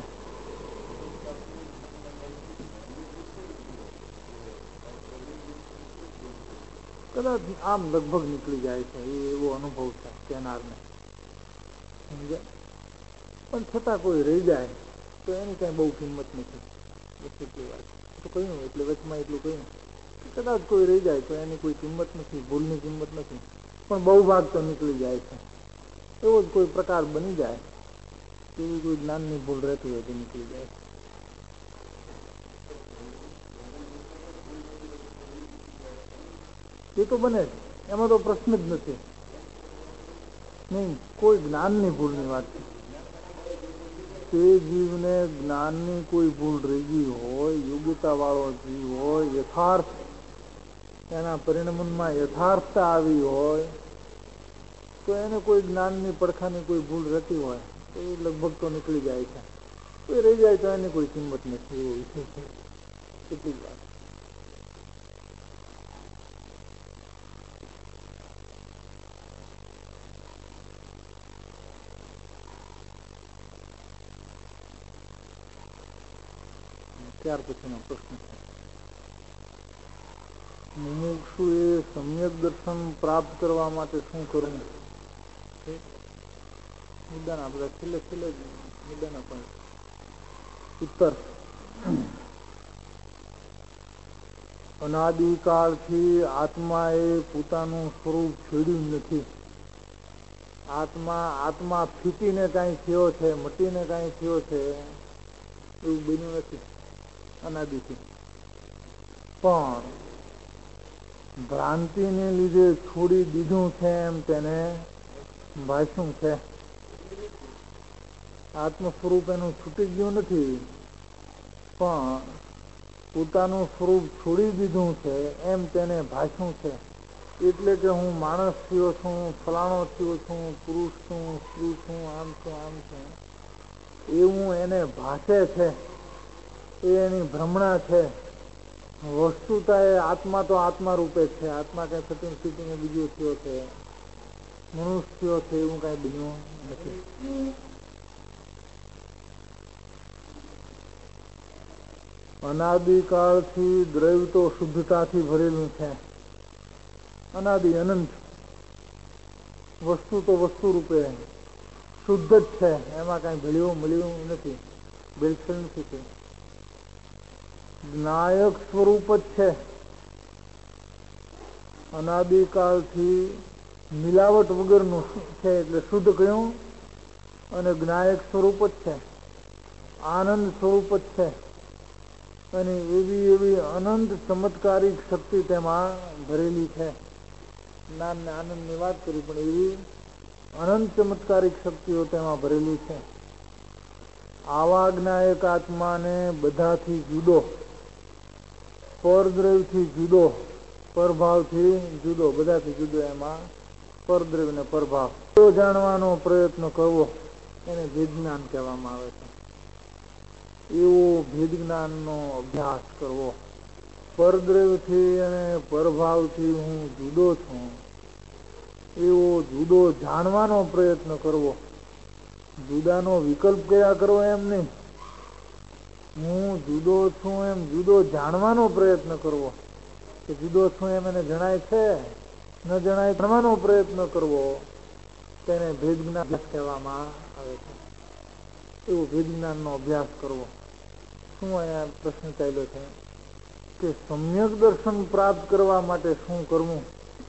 કદાચ આમ લગભગ નીકળી જાય છે એવો અનુભવ છે કેનારને. સમજે? પણ છતાં કોઈ રહી જાય તો એની કઈ બહુ કિંમત નથી. બસ એટલી વાત તો કહ્યું, એટલે વચમાં એટલું કહ્યું કદાચ કોઈ રહી જાય તો એની કોઈ કિંમત નથી, ભૂલની કિંમત નથી, પણ બહુ ભાગ તો નીકળી જાય છે. એવો જ કોઈ પ્રકાર બની જાય એવી કોઈ જ્ઞાનની ભૂલ રહેતી હોય તો નીકળી જાય. એ તો બને જ, એમાં તો પ્રશ્ન જ નથી. નહીં, કોઈ જ્ઞાનની ભૂલની વાત છે. તે જીવને જ્ઞાનની કોઈ ભૂલ રહી ગઈ હોય, યોગ્યતા વાળો જીવ હોય, યથાર્થ એના પરિણમનમાં યથાર્થતા આવી હોય તો એને કોઈ જ્ઞાનની પડખાની કોઈ ભૂલ રહેતી હોય તો એ લગભગ તો નીકળી જાય છે. કોઈ રહી જાય તો એની કોઈ કિંમત નથી. એવો વિષય છે. કેટલી વાત. ત્યાર પછીનો પ્રશ્ન છે, મુમુક્ષુએ સમ્યક દર્શન પ્રાપ્ત કરવા માટે શું કરવું? મુદ્દાના આપણે છેલ્લે મુદ્દાના પણ ઉત્તર. અનાદિકાળથી આત્માએ પોતાનું સ્વરૂપ છોડ્યું નથી. આત્મા ફીટીને કાંઈ થયો છે, મટીને કાંઈ થયો છે એવું બન્યું નથી અનાદિથી. પણ ભ્રાંતિને લીધે છોડી દીધું છે એમ તેને ભાષ્યું છે. આત્મ સ્વરૂપ એનું છૂટી ગયું નથી, પણ પોતાનું સ્વરૂપ છોડી દીધું છે એમ તેને ભાષ્યું છે. એટલે કે હું માણસ થયો છું, ફલાણો થયો છું, પુરુષ છું, સ્ત્રી છું, આમ છું એવું એને ભાષે છે. એ એની ભ્રમણા છે. વસ્તુતા એ આત્મા તો આત્મા રૂપે છે. આત્મા કઈ ફિટિંગ બીજું થયો છે, મનુષ્ય છે એવું કઈ બન્યું નથી. અનાદિકાળથી દ્રવ્ય તો શુદ્ધતાથી ભરેલું છે અનાદિ અનંત વસ્તુ તો વસ્તુ રૂપે શુદ્ધ જ છે, એમાં કાંઈ ભેળ્યું મળ્યું નથી, ભેળસેળ નથી. જ્ઞાયક સ્વરૂપ જ છે, અનાદિકાળથી મિલાવટ વગરનું છે એટલે શુદ્ધ કહ્યું. અને જ્ઞાયક સ્વરૂપ જ છે, આનંદ સ્વરૂપ જ છે. અને એવી અનંત ચમત્કારિક શક્તિ તેમાં ભરેલી છે. જ્ઞાન ને આનંદની વાત કરી, પણ એવી અનંત ચમત્કારિક શક્તિઓ તેમાં ભરેલી છે. આવા જ્ઞાયક આત્માને બધાથી જુદો, પરદ્રવ્યથી જુદો, પરભાવથી જુદો, બધાથી જુદો એમાં પરદ્રવ્ય ને પરભાવ જાણવાનો પ્રયત્ન કરવો એને ભેદ જ્ઞાન કહેવામાં આવે છે. એવો ભેદ જ્ઞાનનો અભ્યાસ કરવો, પરદ્રવ્યથી અને પરભાવથી હું જુદો છું એવો જુદો જાણવાનો પ્રયત્ન કરવો. જુદાનો વિકલ્પ કયા કરવો એમ નહીં, હું જુદો છું એમ જુદો જાણવાનો પ્રયત્ન કરવો. કે જુદો છું એમ એને જણાય છે ન જણાય જાણવાનો પ્રયત્ન કરવો, તેને ભેદ જ્ઞાન કહેવામાં આવે છે. એવો ભેદ જ્ઞાનનો અભ્યાસ કરવો. શું અહીંયા પ્રશ્ન ચાલ્યો છે કે સમ્યક દર્શન પ્રાપ્ત કરવા માટે શું કરવું?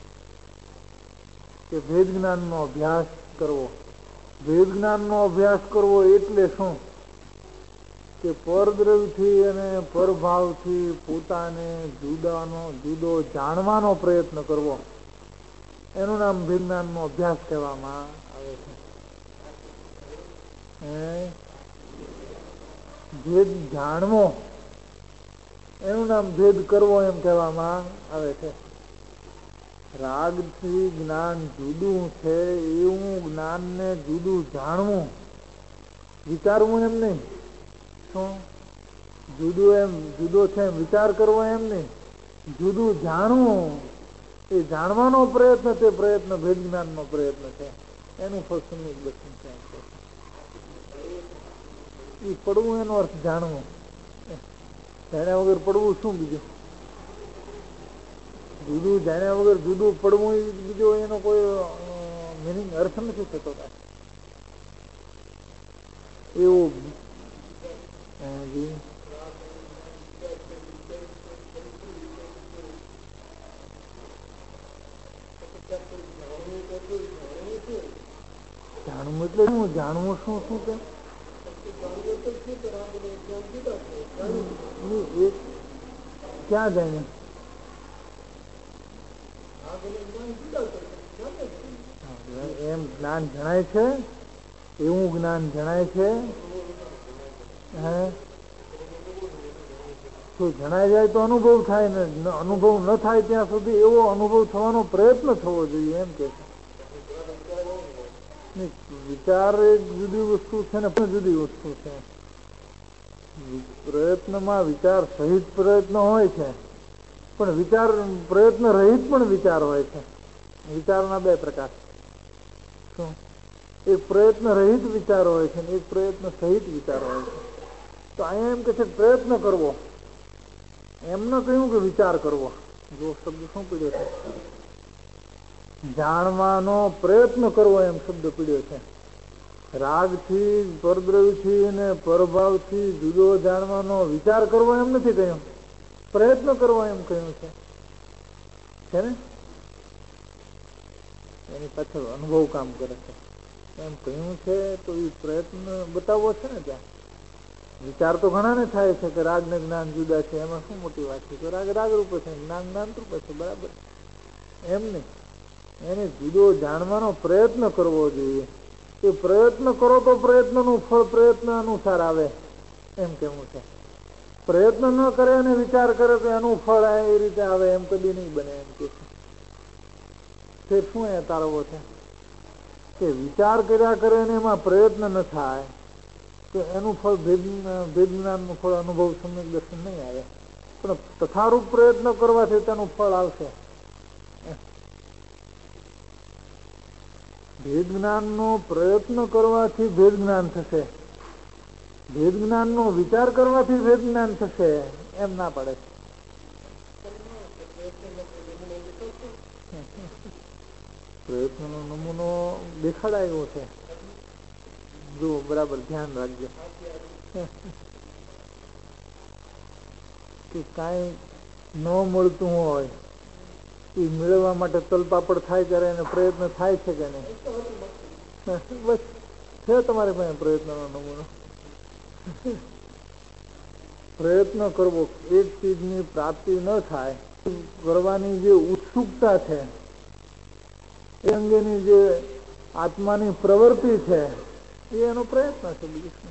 કે ભેદ જ્ઞાનનો અભ્યાસ કરવો. ભેદ જ્ઞાનનો અભ્યાસ કરવો એટલે શું? કે પરદ્રવ્યથી અને પરભાવથી પોતાને જુદો જાણવાનો પ્રયત્ન કરવો, એનું નામ ભેદ જ્ઞાનનો અભ્યાસ કહેવામાં આવે છે. ભેદ જાણવો એનું નામ ભેદ કરવો એમ કહેવામાં આવે છે. રાગથી જ્ઞાન જુદું છે એવું જ્ઞાનને જુદું જાણવું, વિચારવું એમ નહીં. શું જુદું એમ જુદો છે એમ વિચાર કરવો એમ નહીં, જુદું જાણવું, એ જાણવાનો પ્રયત્ન, તે પ્રયત્ન ભેદ જ્ઞાનનો પ્રયત્ન છે. એનું ફળ સમ્યક દર્શન છે. એ પડવું એનો અર્થ જાણવું. જાણ્યા વગર પડવું શું બીજું? જુદું જાણ્યા વગર જુદું પડવું એ બીજો એનો કોઈ મિનિંગ અર્થ નથી થતો. એવું જાણવું એટલે શું? જાણવું શું શું કે ક્યાં જાણે? એમ જ્ઞાન જણાય છે, એવું જ્ઞાન જણાય છે. જણાઈ જાય તો અનુભવ થાય ને, અનુભવ ન થાય ત્યાં સુધી એવો અનુભવ થવાનો પ્રયત્ન થવો જોઈએ એમ કે વિચાર એક જુદી વસ્તુ છે ને જુદી વસ્તુ છે. પ્રયત્નમાં વિચાર સહિત પ્રયત્ન હોય છે, પણ વિચાર પ્રયત્ન રહિત પણ વિચાર હોય છે. વિચારના બે પ્રકાર. શું? એક પ્રયત્ન રહિત વિચાર હોય છે ને એક પ્રયત્ન સહિત વિચાર હોય છે. તો અહીંયા એમ કે છે પ્રયત્ન કરવો, એમ ન કહ્યું કે વિચાર કરવો. જો શબ્દ શું પીડ્યો છે? જાણવાનો પ્રયત્ન કરવો એમ શબ્દ પીડ્યો છે. રાગથી, પરદ્રવ્યથી અને પરભાવથી જુદો જાણવાનો વિચાર કરવો એમ નથી કહ્યું, પ્રયત્ન કરવો એમ કહ્યું છે ને? એની પાછળ અનુભવ કામ કરે છે એમ કહ્યું છે. તો એ પ્રયત્ન બતાવવો છે ને. ત્યાં વિચાર તો ઘણાને થાય છે કે રાગ ને જ્ઞાન જુદા છે, એમાં શું મોટી વાત છે? તો રાગ રાગ રૂપે છે, જ્ઞાન જ્ઞાન રૂપે છે, બરાબર. એમ નહીં, એને જુદો જાણવાનો પ્રયત્ન કરવો જોઈએ. એ પ્રયત્ન કરો તો પ્રયત્નનું ફળ પ્રયત્ન અનુસાર આવે એમ કેવું છે. પ્રયત્ન ન કરે અને વિચાર કરે તો એનું ફળ એ રીતે આવે એમ કદી નહીં બને એમ કે છે. શું એ તારવો છે કે વિચાર કર્યા કરે ને એમાં પ્રયત્ન ન થાય તો એનું ફળ ભેદ જ્ઞાનનું ફળ અનુભવ સમ્યક દર્શન નહીં આવે. પણ તથારૂપ પ્રયત્ન કરવાથી તેનું ફળ આવશે. ભેદ જ્ઞાનનો પ્રયત્ન કરવાથી ભેદ જ્ઞાન થશે, ભેદ જ્ઞાનનો વિચાર કરવાથી ભેદ જ્ઞાન થશે એમ ના પડે. પ્રયત્નનો નમૂનો દેખાડાયો છે. જો બરાબર ધ્યાન રાખજો કે કાંઈ ન મળતું હોય એ મેળવવા માટે તલપાપડ થાય ત્યારે એને પ્રયત્ન થાય છે કે નહીં? બસ છે તમારે પાસે પ્રયત્નનો નમૂનો. પ્રયત્ન કરવો, એક ચીજની પ્રાપ્તિ ન થાય કરવાની જે ઉત્સુકતા છે એ અંગેની જે આત્માની પ્રવૃત્તિ છે એ એનો પ્રયત્ન છે. બીજું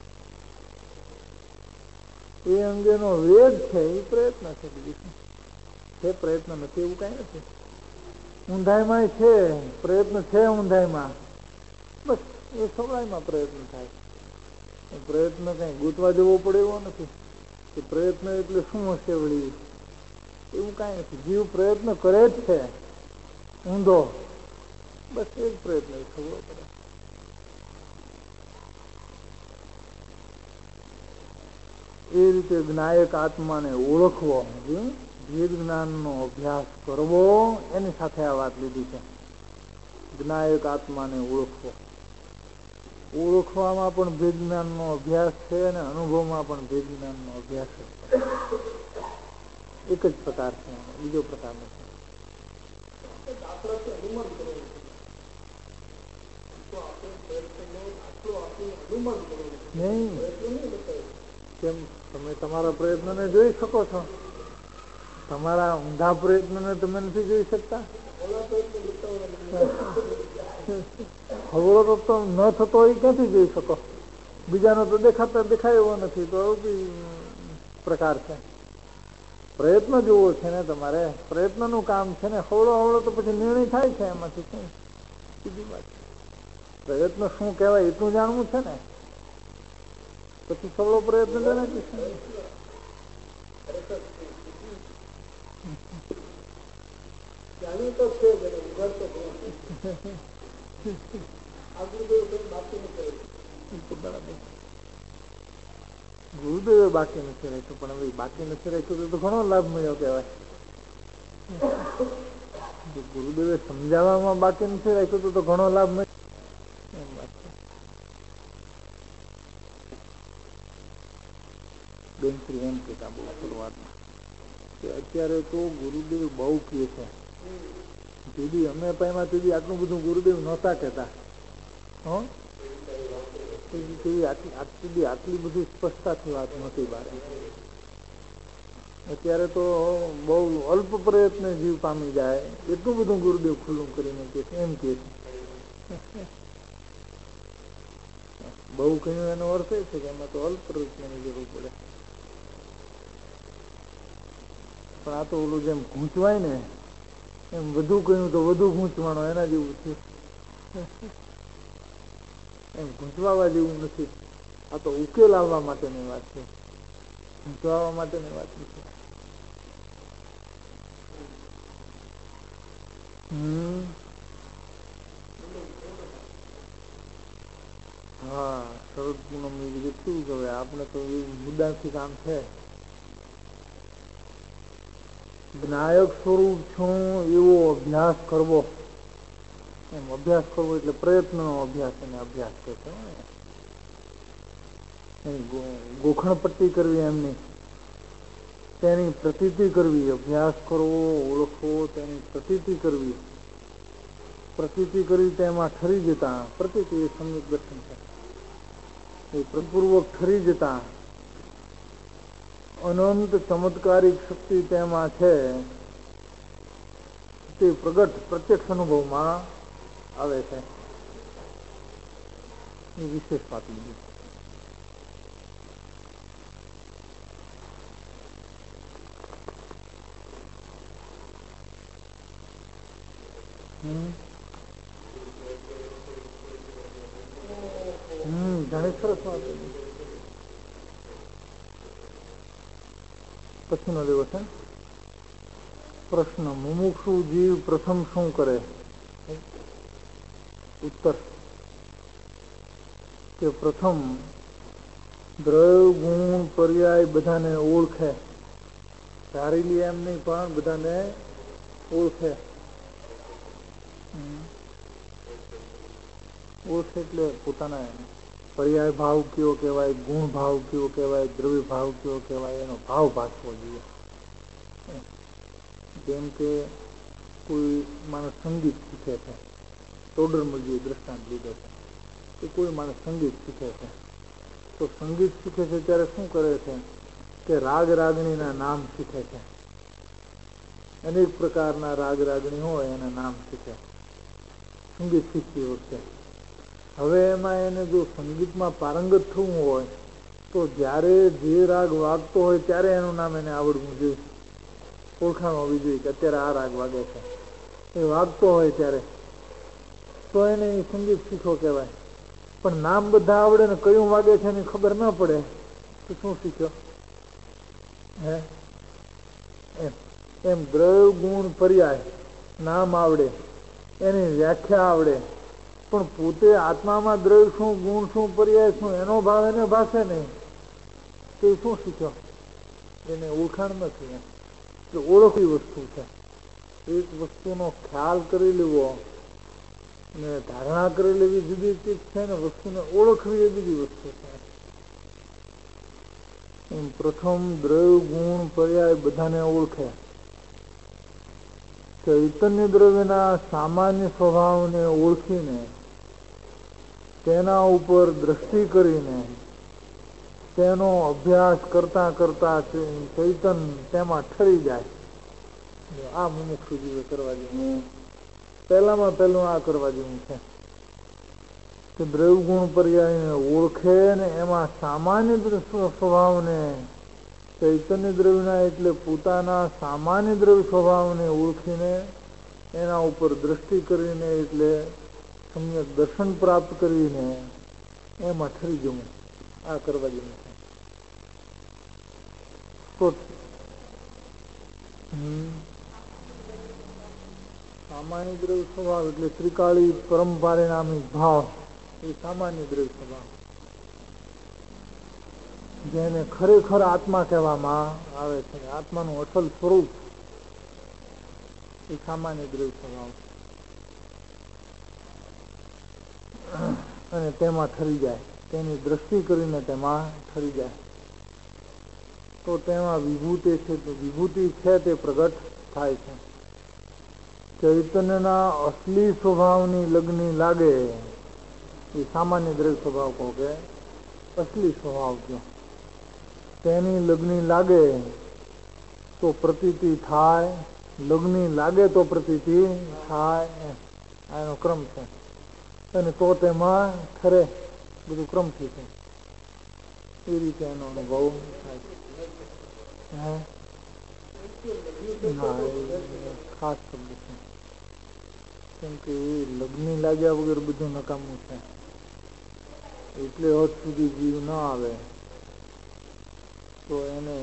એ અંગેનો વેગ છે એ પ્રયત્ન છે. બીજું છે પ્રયત્ન નથી એવું કઈ નથી. ઊંધાઈમાં છે પ્રયત્ન છે, ઊંધાઈમાં બસ એ સવળાઈમાં પ્રયત્ન થાય. પ્રયત્ન કઈ ગૂંથવા જવો પડે એવો નથી કે પ્રયત્ન એટલે શું હશે વળી, એવું કઈ નથી. જીવ પ્રયત્ન કરે જ છે ઊંધો, બસ એ જ પ્રયત્ન થવો પડે. એ રીતે જ્ઞાયક આત્માને ઓળખવો, ભેદ જ્ઞાનનો અભ્યાસ કરવો, એની સાથે આ વાત લીધી છે. જ્ઞાયક આત્માને ઓળખવો, ઓળખવામાં પણ ભેદ જ્ઞાનનો અભ્યાસ છે અને અનુભવમાં પણ ભેદ જ્ઞાનનો અભ્યાસ છે. એક જ પ્રકાર છે, બીજો પ્રકાર નથી. નહીં કેમ તમે તમારા પ્રયત્નને જોઈ શકો છો? તમારા ઊંધા પ્રયત્નને તમે નથી જોઈ શકતા? હવળો તો ન થતો એ ક્યાંથી જોઈ શકો? બીજાનો તો દેખાય એવો નથી, તો એવું બી પ્રકાર છે. પ્રયત્ન જોવો છે ને તમારે, પ્રયત્નનું કામ છે ને. હવળો તો પછી નિર્ણય થાય છે એમાંથી. શું બીજી વાત? પ્રયત્ન શું કહેવાય એટલું જાણવું છે ને, પછી સવળો પ્રયત્ન કરે છે. ગુરુદેવે બાકી નથી રાખ્યું, પણ હવે બાકી નથી રાખ્યું તો ઘણો લાભ મળ્યો કહેવાય. ગુરુદેવે સમજાવવામાં બાકી નથી રાખ્યું તો ઘણો લાભ મળ્યો. બેનશ્રી એમ કહેતા બહુ શરૂઆતમાં કે અત્યારે તો ગુરુદેવ બહુ કહે છે. જુદી અમે પાયમાં જુદી આટલું બધું ગુરુદેવ નહોતા કહેતા. આટલી બધી સ્પષ્ટતાથી વાત નહોતી બારે. અત્યારે તો બહુ અલ્પ પ્રયત્ન જીવ પામી જાય એટલું બધું ગુરુદેવ ખુલ્લું કરીને કે એમ કે છે. બહુ કહ્યું એનો અર્થ એ છે કે એમાં તો અલ્પ પ્રયત્નની જરૂર પડે. પણ આ તો ઓલું જેમ ગૂંચવાય ને એમ વધુ કહ્યું તો વધુ ગૂંચવાનો, એના જેવું છે. એમ ગૂંચવા જેવું નથી. આ તો ઉકેલ આવવા માટેની વાત છે, ગૂંચવા માટેની વાત નથી. હા, શરદ પૂનમ શું કહેવાય, આપણે તો એ મુદ્દાથી કામ છે. જ્ઞાયક સ્વરૂપ છું એવો અભ્યાસ કરવો. એમ અભ્યાસ કરવો એટલે પ્રયત્નનો અભ્યાસ, એને અભ્યાસ કહે છે. ગોખણ પટ્ટી કરવી એમની, તેની પ્રતીતિ કરવી. અભ્યાસ કરવો, ઓળખવો, તેની પ્રતીતિ કરવી. પ્રતીતિ કરવી તેમાં ઠરી જતા, પ્રતીતિ એ સમ્યક દર્શન છે. એ પ્રપૂર્વક ઠરી જતા અનંત ચમત્કારિક શક્તિ તેમાં છે, તે પ્રગટ પ્રત્યક્ષ અનુભવમાં આવે છે. એ વિશેષ વાત લીધી. ઘણી સરસ વાત. પછીનો દિવસ છે પ્રશ્ન, મુમુક્ષુ જીવ પ્રથમ શું કરે? ઉત્તર કે પ્રથમ દ્રવ્ય ગુણ પર્યાય બધાને ઓળખે. ધારી લે એમ નહીં પણ બધાને ઓળખે. ઓળખે એટલે પોતાના પર્યાય ભાવ કયો કહેવાય, ગુણ ભાવ કયો કહેવાય, દ્રવ્ય ભાવ કયો કહેવાય, એનો ભાવ ભાસવો જોઈએ. જેમ કે કોઈ માણસ સંગીત શીખે છે, ટોડરમલજીએ દ્રષ્ટાંત લીધો છે કે કોઈ માણસ સંગીત શીખે છે, તો સંગીત શીખે છે ત્યારે શું કરે છે કે રાગ રાગણીના નામ શીખે છે. અનેક પ્રકારના રાગ રાગણી હોય એના નામ શીખે સંગીત શીખતી વખતે. હવે એમાં એને જો સંગીતમાં પારંગત થવું હોય તો જ્યારે જે રાગ વાગતો હોય ત્યારે એનું નામ એને આવડવું જોઈએ, ઓળખાણ હોવી જોઈએ કે અત્યારે આ રાગ વાગે છે. એ વાગતો હોય ત્યારે તો એને સંગીત શીખો કહેવાય. પણ નામ બધા આવડે ને કયું વાગે છે એની ખબર ન પડે તો શું શીખ્યો? એમ દ્રવ્ય ગુણ પર્યાય નામ આવડે, એની વ્યાખ્યા આવડે, પણ પોતે આત્મામાં દ્રવ્ય શું, ગુણ શું, પર્યાય શું, એનો ભાવ એને ભાષે નહીં તો શું શીખ્યો? એને ઓળખાણ નથી. તો ઓળખવી વસ્તુ છે. એક વસ્તુનો ખ્યાલ કરી લેવો ને ધારણા કરી લેવી જુદી ચીજ છે ને વસ્તુને ઓળખવી એ બીજી વસ્તુ છે. એમ પ્રથમ દ્રવ્ય ગુણ પર્યાય બધાને ઓળખે. ચૈતન્ય દ્રવ્યના સામાન્ય સ્વભાવને ઓળખીને તેના ઉપર દ્રષ્ટિ કરીને તેનો અભ્યાસ કરતા કરતા ચૈતન તેમાં ઠરી જાય. આ મુમુક્ષુ જીવે કરવા જેવું, પહેલામાં પહેલું આ કરવા જેવું છે કે દ્રવ્ય ગુણ પર્યાયને ઓળખે ને એમાં સામાન્ય સ્વભાવને, ચૈતન્ય દ્રવ્યના એટલે પોતાના સામાન્ય દ્રવ્ય સ્વભાવને ઓળખીને એના ઉપર દ્રષ્ટિ કરીને એટલે સમ્યક દર્શન પ્રાપ્ત કરીને એમાં ઠરી જવું, આ કરવા જેવું છે. તો સામાન્ય દ્રવ્ય સ્વભાવ એટલે ત્રિકાળી પરમ પારિણામિક ભાવ એ સામાન્ય દ્રવ્ય સ્વભાવ, જેને ખરેખર આત્મા કહેવામાં આવે છે. આત્માનું અસલ સ્વરૂપ એ સામાન્ય દ્રવ્ય સ્વભાવ અને તેમાં ઠરી જાય, તેની દ્રષ્ટિ કરીને તેમાં ઠરી જાય તો તેમાં વિભૂતિ છે, વિભૂતિ છે તે પ્રગટ થાય છે. ચૈતન્યના અસલી સ્વભાવની લગ્ની લાગે એ સામાન્ય દ્રવ્ય સ્વભાવ કહો કે અસલી સ્વભાવ કયો, તેની લગ્ની લાગે તો પ્રતીતિ થાય, લગ્ની લાગે તો પ્રતીતિ થાય, આનો ક્રમ છે. અને તો તેમાં ખરે બધું ક્રમથી છે. એ રીતે એનો અનુભવ થાય છે. ખાસ શબ્દ છે કેમ કે એ લગ્ની લાગ્યા વગર બધું નકામું છે. એટલે હદ સુધી જીવ ન આવે તો એને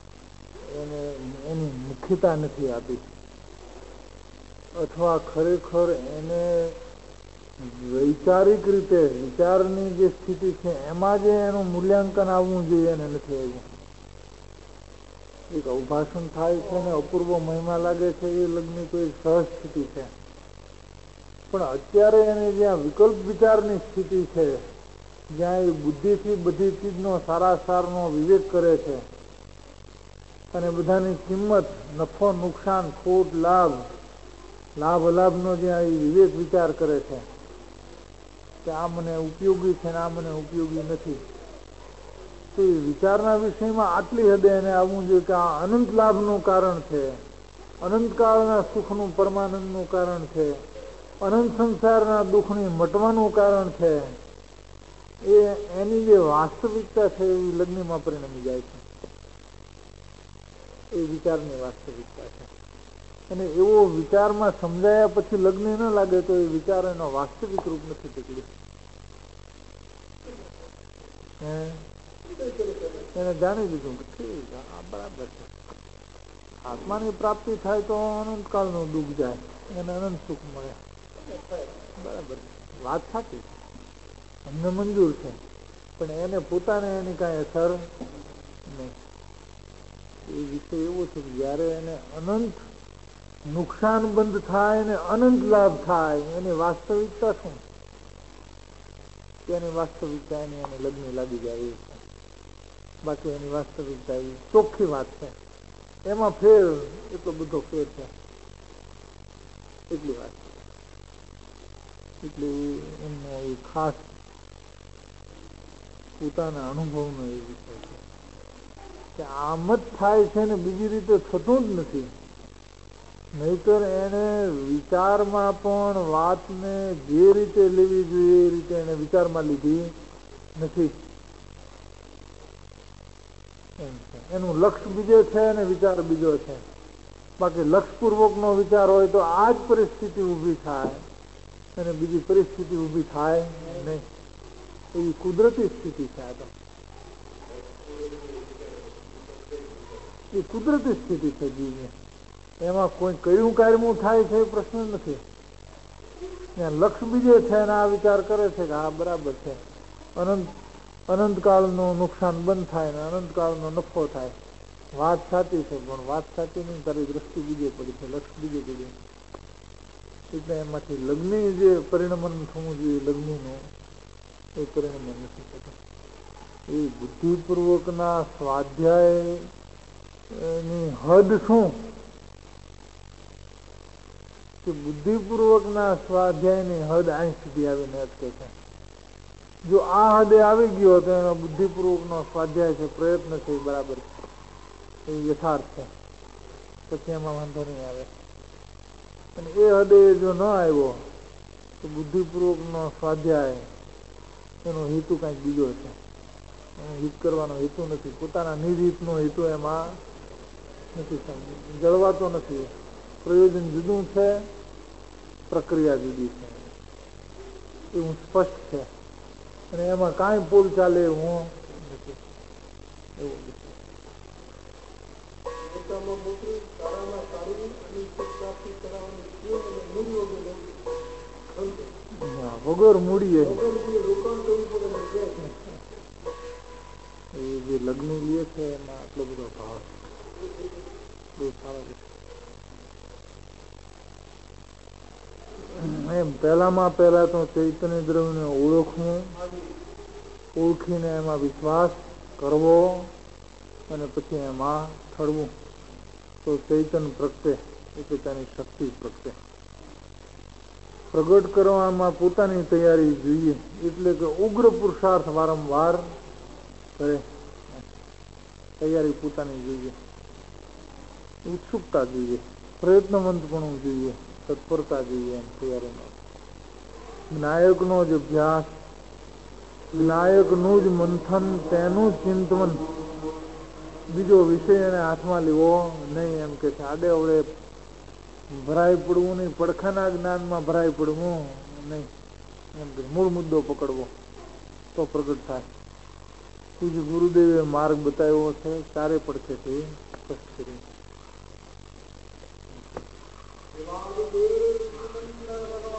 એની મુખ્યતા નથી આપી, અથવા ખરેખર એને વૈચારિક રીતે વિચારની જે સ્થિતિ છે એમાં જે એનું મૂલ્યાંકન આવવું જોઈએ એને નથી આવ્યું. એક અવભાષણ થાય છે ને અપૂર્વ મહિમા લાગે છે એ લગ્નની કોઈ સહજ સ્થિતિ છે, પણ અત્યારે એને જ્યાં વિકલ્પ વિચારની સ્થિતિ છે, જ્યાં એ બુદ્ધિથી બધી ચીજનો સારાસારનો વિવેક કરે છે અને બધાની કિંમત, નફો નુકસાન, ખોટ લાભ, લાભ અલાભનો જ્યાં એ વિવેક વિચાર કરે છે કે આ મને ઉપયોગી છે ને આ મને ઉપયોગી નથી, તો એ વિચારના વિષયમાં આટલી હદે એને આવવું જોઈએ કે આ અનંત લાભનું કારણ છે, અનંતકાળના સુખનું પરમાનંદનું કારણ છે, અનંત સંસારના દુઃખની મટવાનું કારણ છે. એની જે વાસ્તવિકતા છે એ લગ્નમાં પરિણમી જાય છે. એ વિચારની વાસ્તવિકતા છે. અને એવો વિચારમાં સમજાયા પછી લગ્ન ન લાગે તો એ વિચાર એનો વાસ્તવિક રૂપ નથી પકડ્યું. એને જાણી લીધું કે ઠીક આ બરાબર છે, આત્માની પ્રાપ્તિ થાય તો અનંતકાળનું દુઃખ જાય, એને અનંત સુખ મળે, બરાબર વાત સાચી છે, અમને મંજૂર છે, પણ એને પોતાને એની કાંઈ અસર નહીં. એ વિષય એવો છે કે જયારે એને અનંત નુકસાન બંધ થાય ને અનંત લાભ થાય એની વાસ્તવિકતા શું? એની વાસ્તવિકતા એને લગ્ન લાગી જાય છે. બાકી એની વાસ્તવિકતા એ ચોખ્ખી વાત છે. એમાં ફેર એટલો બધો ફેર છે, એટલી વાત. એટલે એમનો એ ખાસ પોતાના અનુભવનો એ વિષય છે કે આમ જ થાય છે ને બીજી રીતે થતું જ નથી. નહીતર એને વિચારમાં પણ વાતને જે રીતે લેવી જોઈએ એ રીતે એને વિચારમાં લીધી નથી. એનું લક્ષ્ય બીજો છે અને વિચાર બીજો છે. બાકી લક્ષપૂર્વકનો વિચાર હોય તો આ જ પરિસ્થિતિ ઊભી થાય અને બીજી પરિસ્થિતિ ઊભી થાય નહીં. એવી કુદરતી સ્થિતિ છે. આ તો એ કુદરતી સ્થિતિ છે જીવની. એમાં કોઈ કયું કાર્યમાં થાય છે એ પ્રશ્ન નથી. લક્ષ બીજે છે અને આ વિચાર કરે છે કે હા બરાબર છે, અનંતકાળનું નુકસાન બંધ થાય ને અનંતકાળનો નફો થાય. વાત સાચી છે પણ વાત સાચી નહીં, તારી દ્રષ્ટિ બીજે પડી છે, લક્ષ બીજે પડી. એટલે એમાંથી લગ્ન જે પરિણમન થવું જોઈએ લગ્નનું એ પરિણમન નથી થતું. એ બુદ્ધિપૂર્વકના સ્વાધ્યાયની હદ શું કે બુદ્ધિપૂર્વકના સ્વાધ્યાયની હદ અહીં સુધી આવીને અટકે છે. જો આ હદે આવી ગયો તો એનો બુદ્ધિપૂર્વકનો સ્વાધ્યાય છે, પ્રયત્ન છે, બરાબર છે, એ યથાર્થ છે, પછી એમાં વાંધો નહીં આવે. અને એ હદે જો ન આવ્યો તો બુદ્ધિપૂર્વકનો સ્વાધ્યાય એનો હેતુ કંઈક બીજો છે. એનો હિત કરવાનો હેતુ નથી, પોતાના નિર્હિતનો હેતુ એમાં નથી, જળવાતો નથી. પ્રયોજન જુદું છે, પ્રક્રિયા જુદી છે, એવું સ્પષ્ટ છે. અને એમાં કાંઈ પૂલ ચાલે એવું નથી. એવું વગર મૂડીએ એ જે લગ્ન લે છે એમાં આટલો બધો ભાવ બહુ સારો છે. એમ પહેલામાં પહેલા તો ચૈતન્ય દ્રવ્યને ઓળખવું, ઓળખીને એમાં વિશ્વાસ કરવો અને પછી એમાં થડવું તો ચૈતન્ય પ્રગટે, એટલે તેની શક્તિ પ્રગટે. પ્રગટ કરવામાં પોતાની તૈયારી જોઈએ, એટલે કે ઉગ્ર પુરુષાર્થ વારંવાર કરે. તૈયારી પોતાની જોઈએ, ઉત્સુકતા જોઈએ, પ્રયત્નવંતપણું જોઈએ, તત્પરતા જોઈએ. એમ તૈયારીમાં વિનાયકનો જ અભ્યાસ, વિનાયકનું જ મંથન, તેનું ચિંતન, બીજો વિષય એને હાથમાં લેવો નહીં. એમ કે આડે અવળે ભરાઈ પડવું નહીં, પડખાના જ્ઞાનમાં ભરાઈ પડવું નહીં. એમ કે મૂળ મુદ્દો પકડવો તો પ્રગટ થાય. પૂજ્ય ગુરુદેવે માર્ગ બતાવ્યો છે, ચારે પડખેથી સ્પષ્ટ કરી.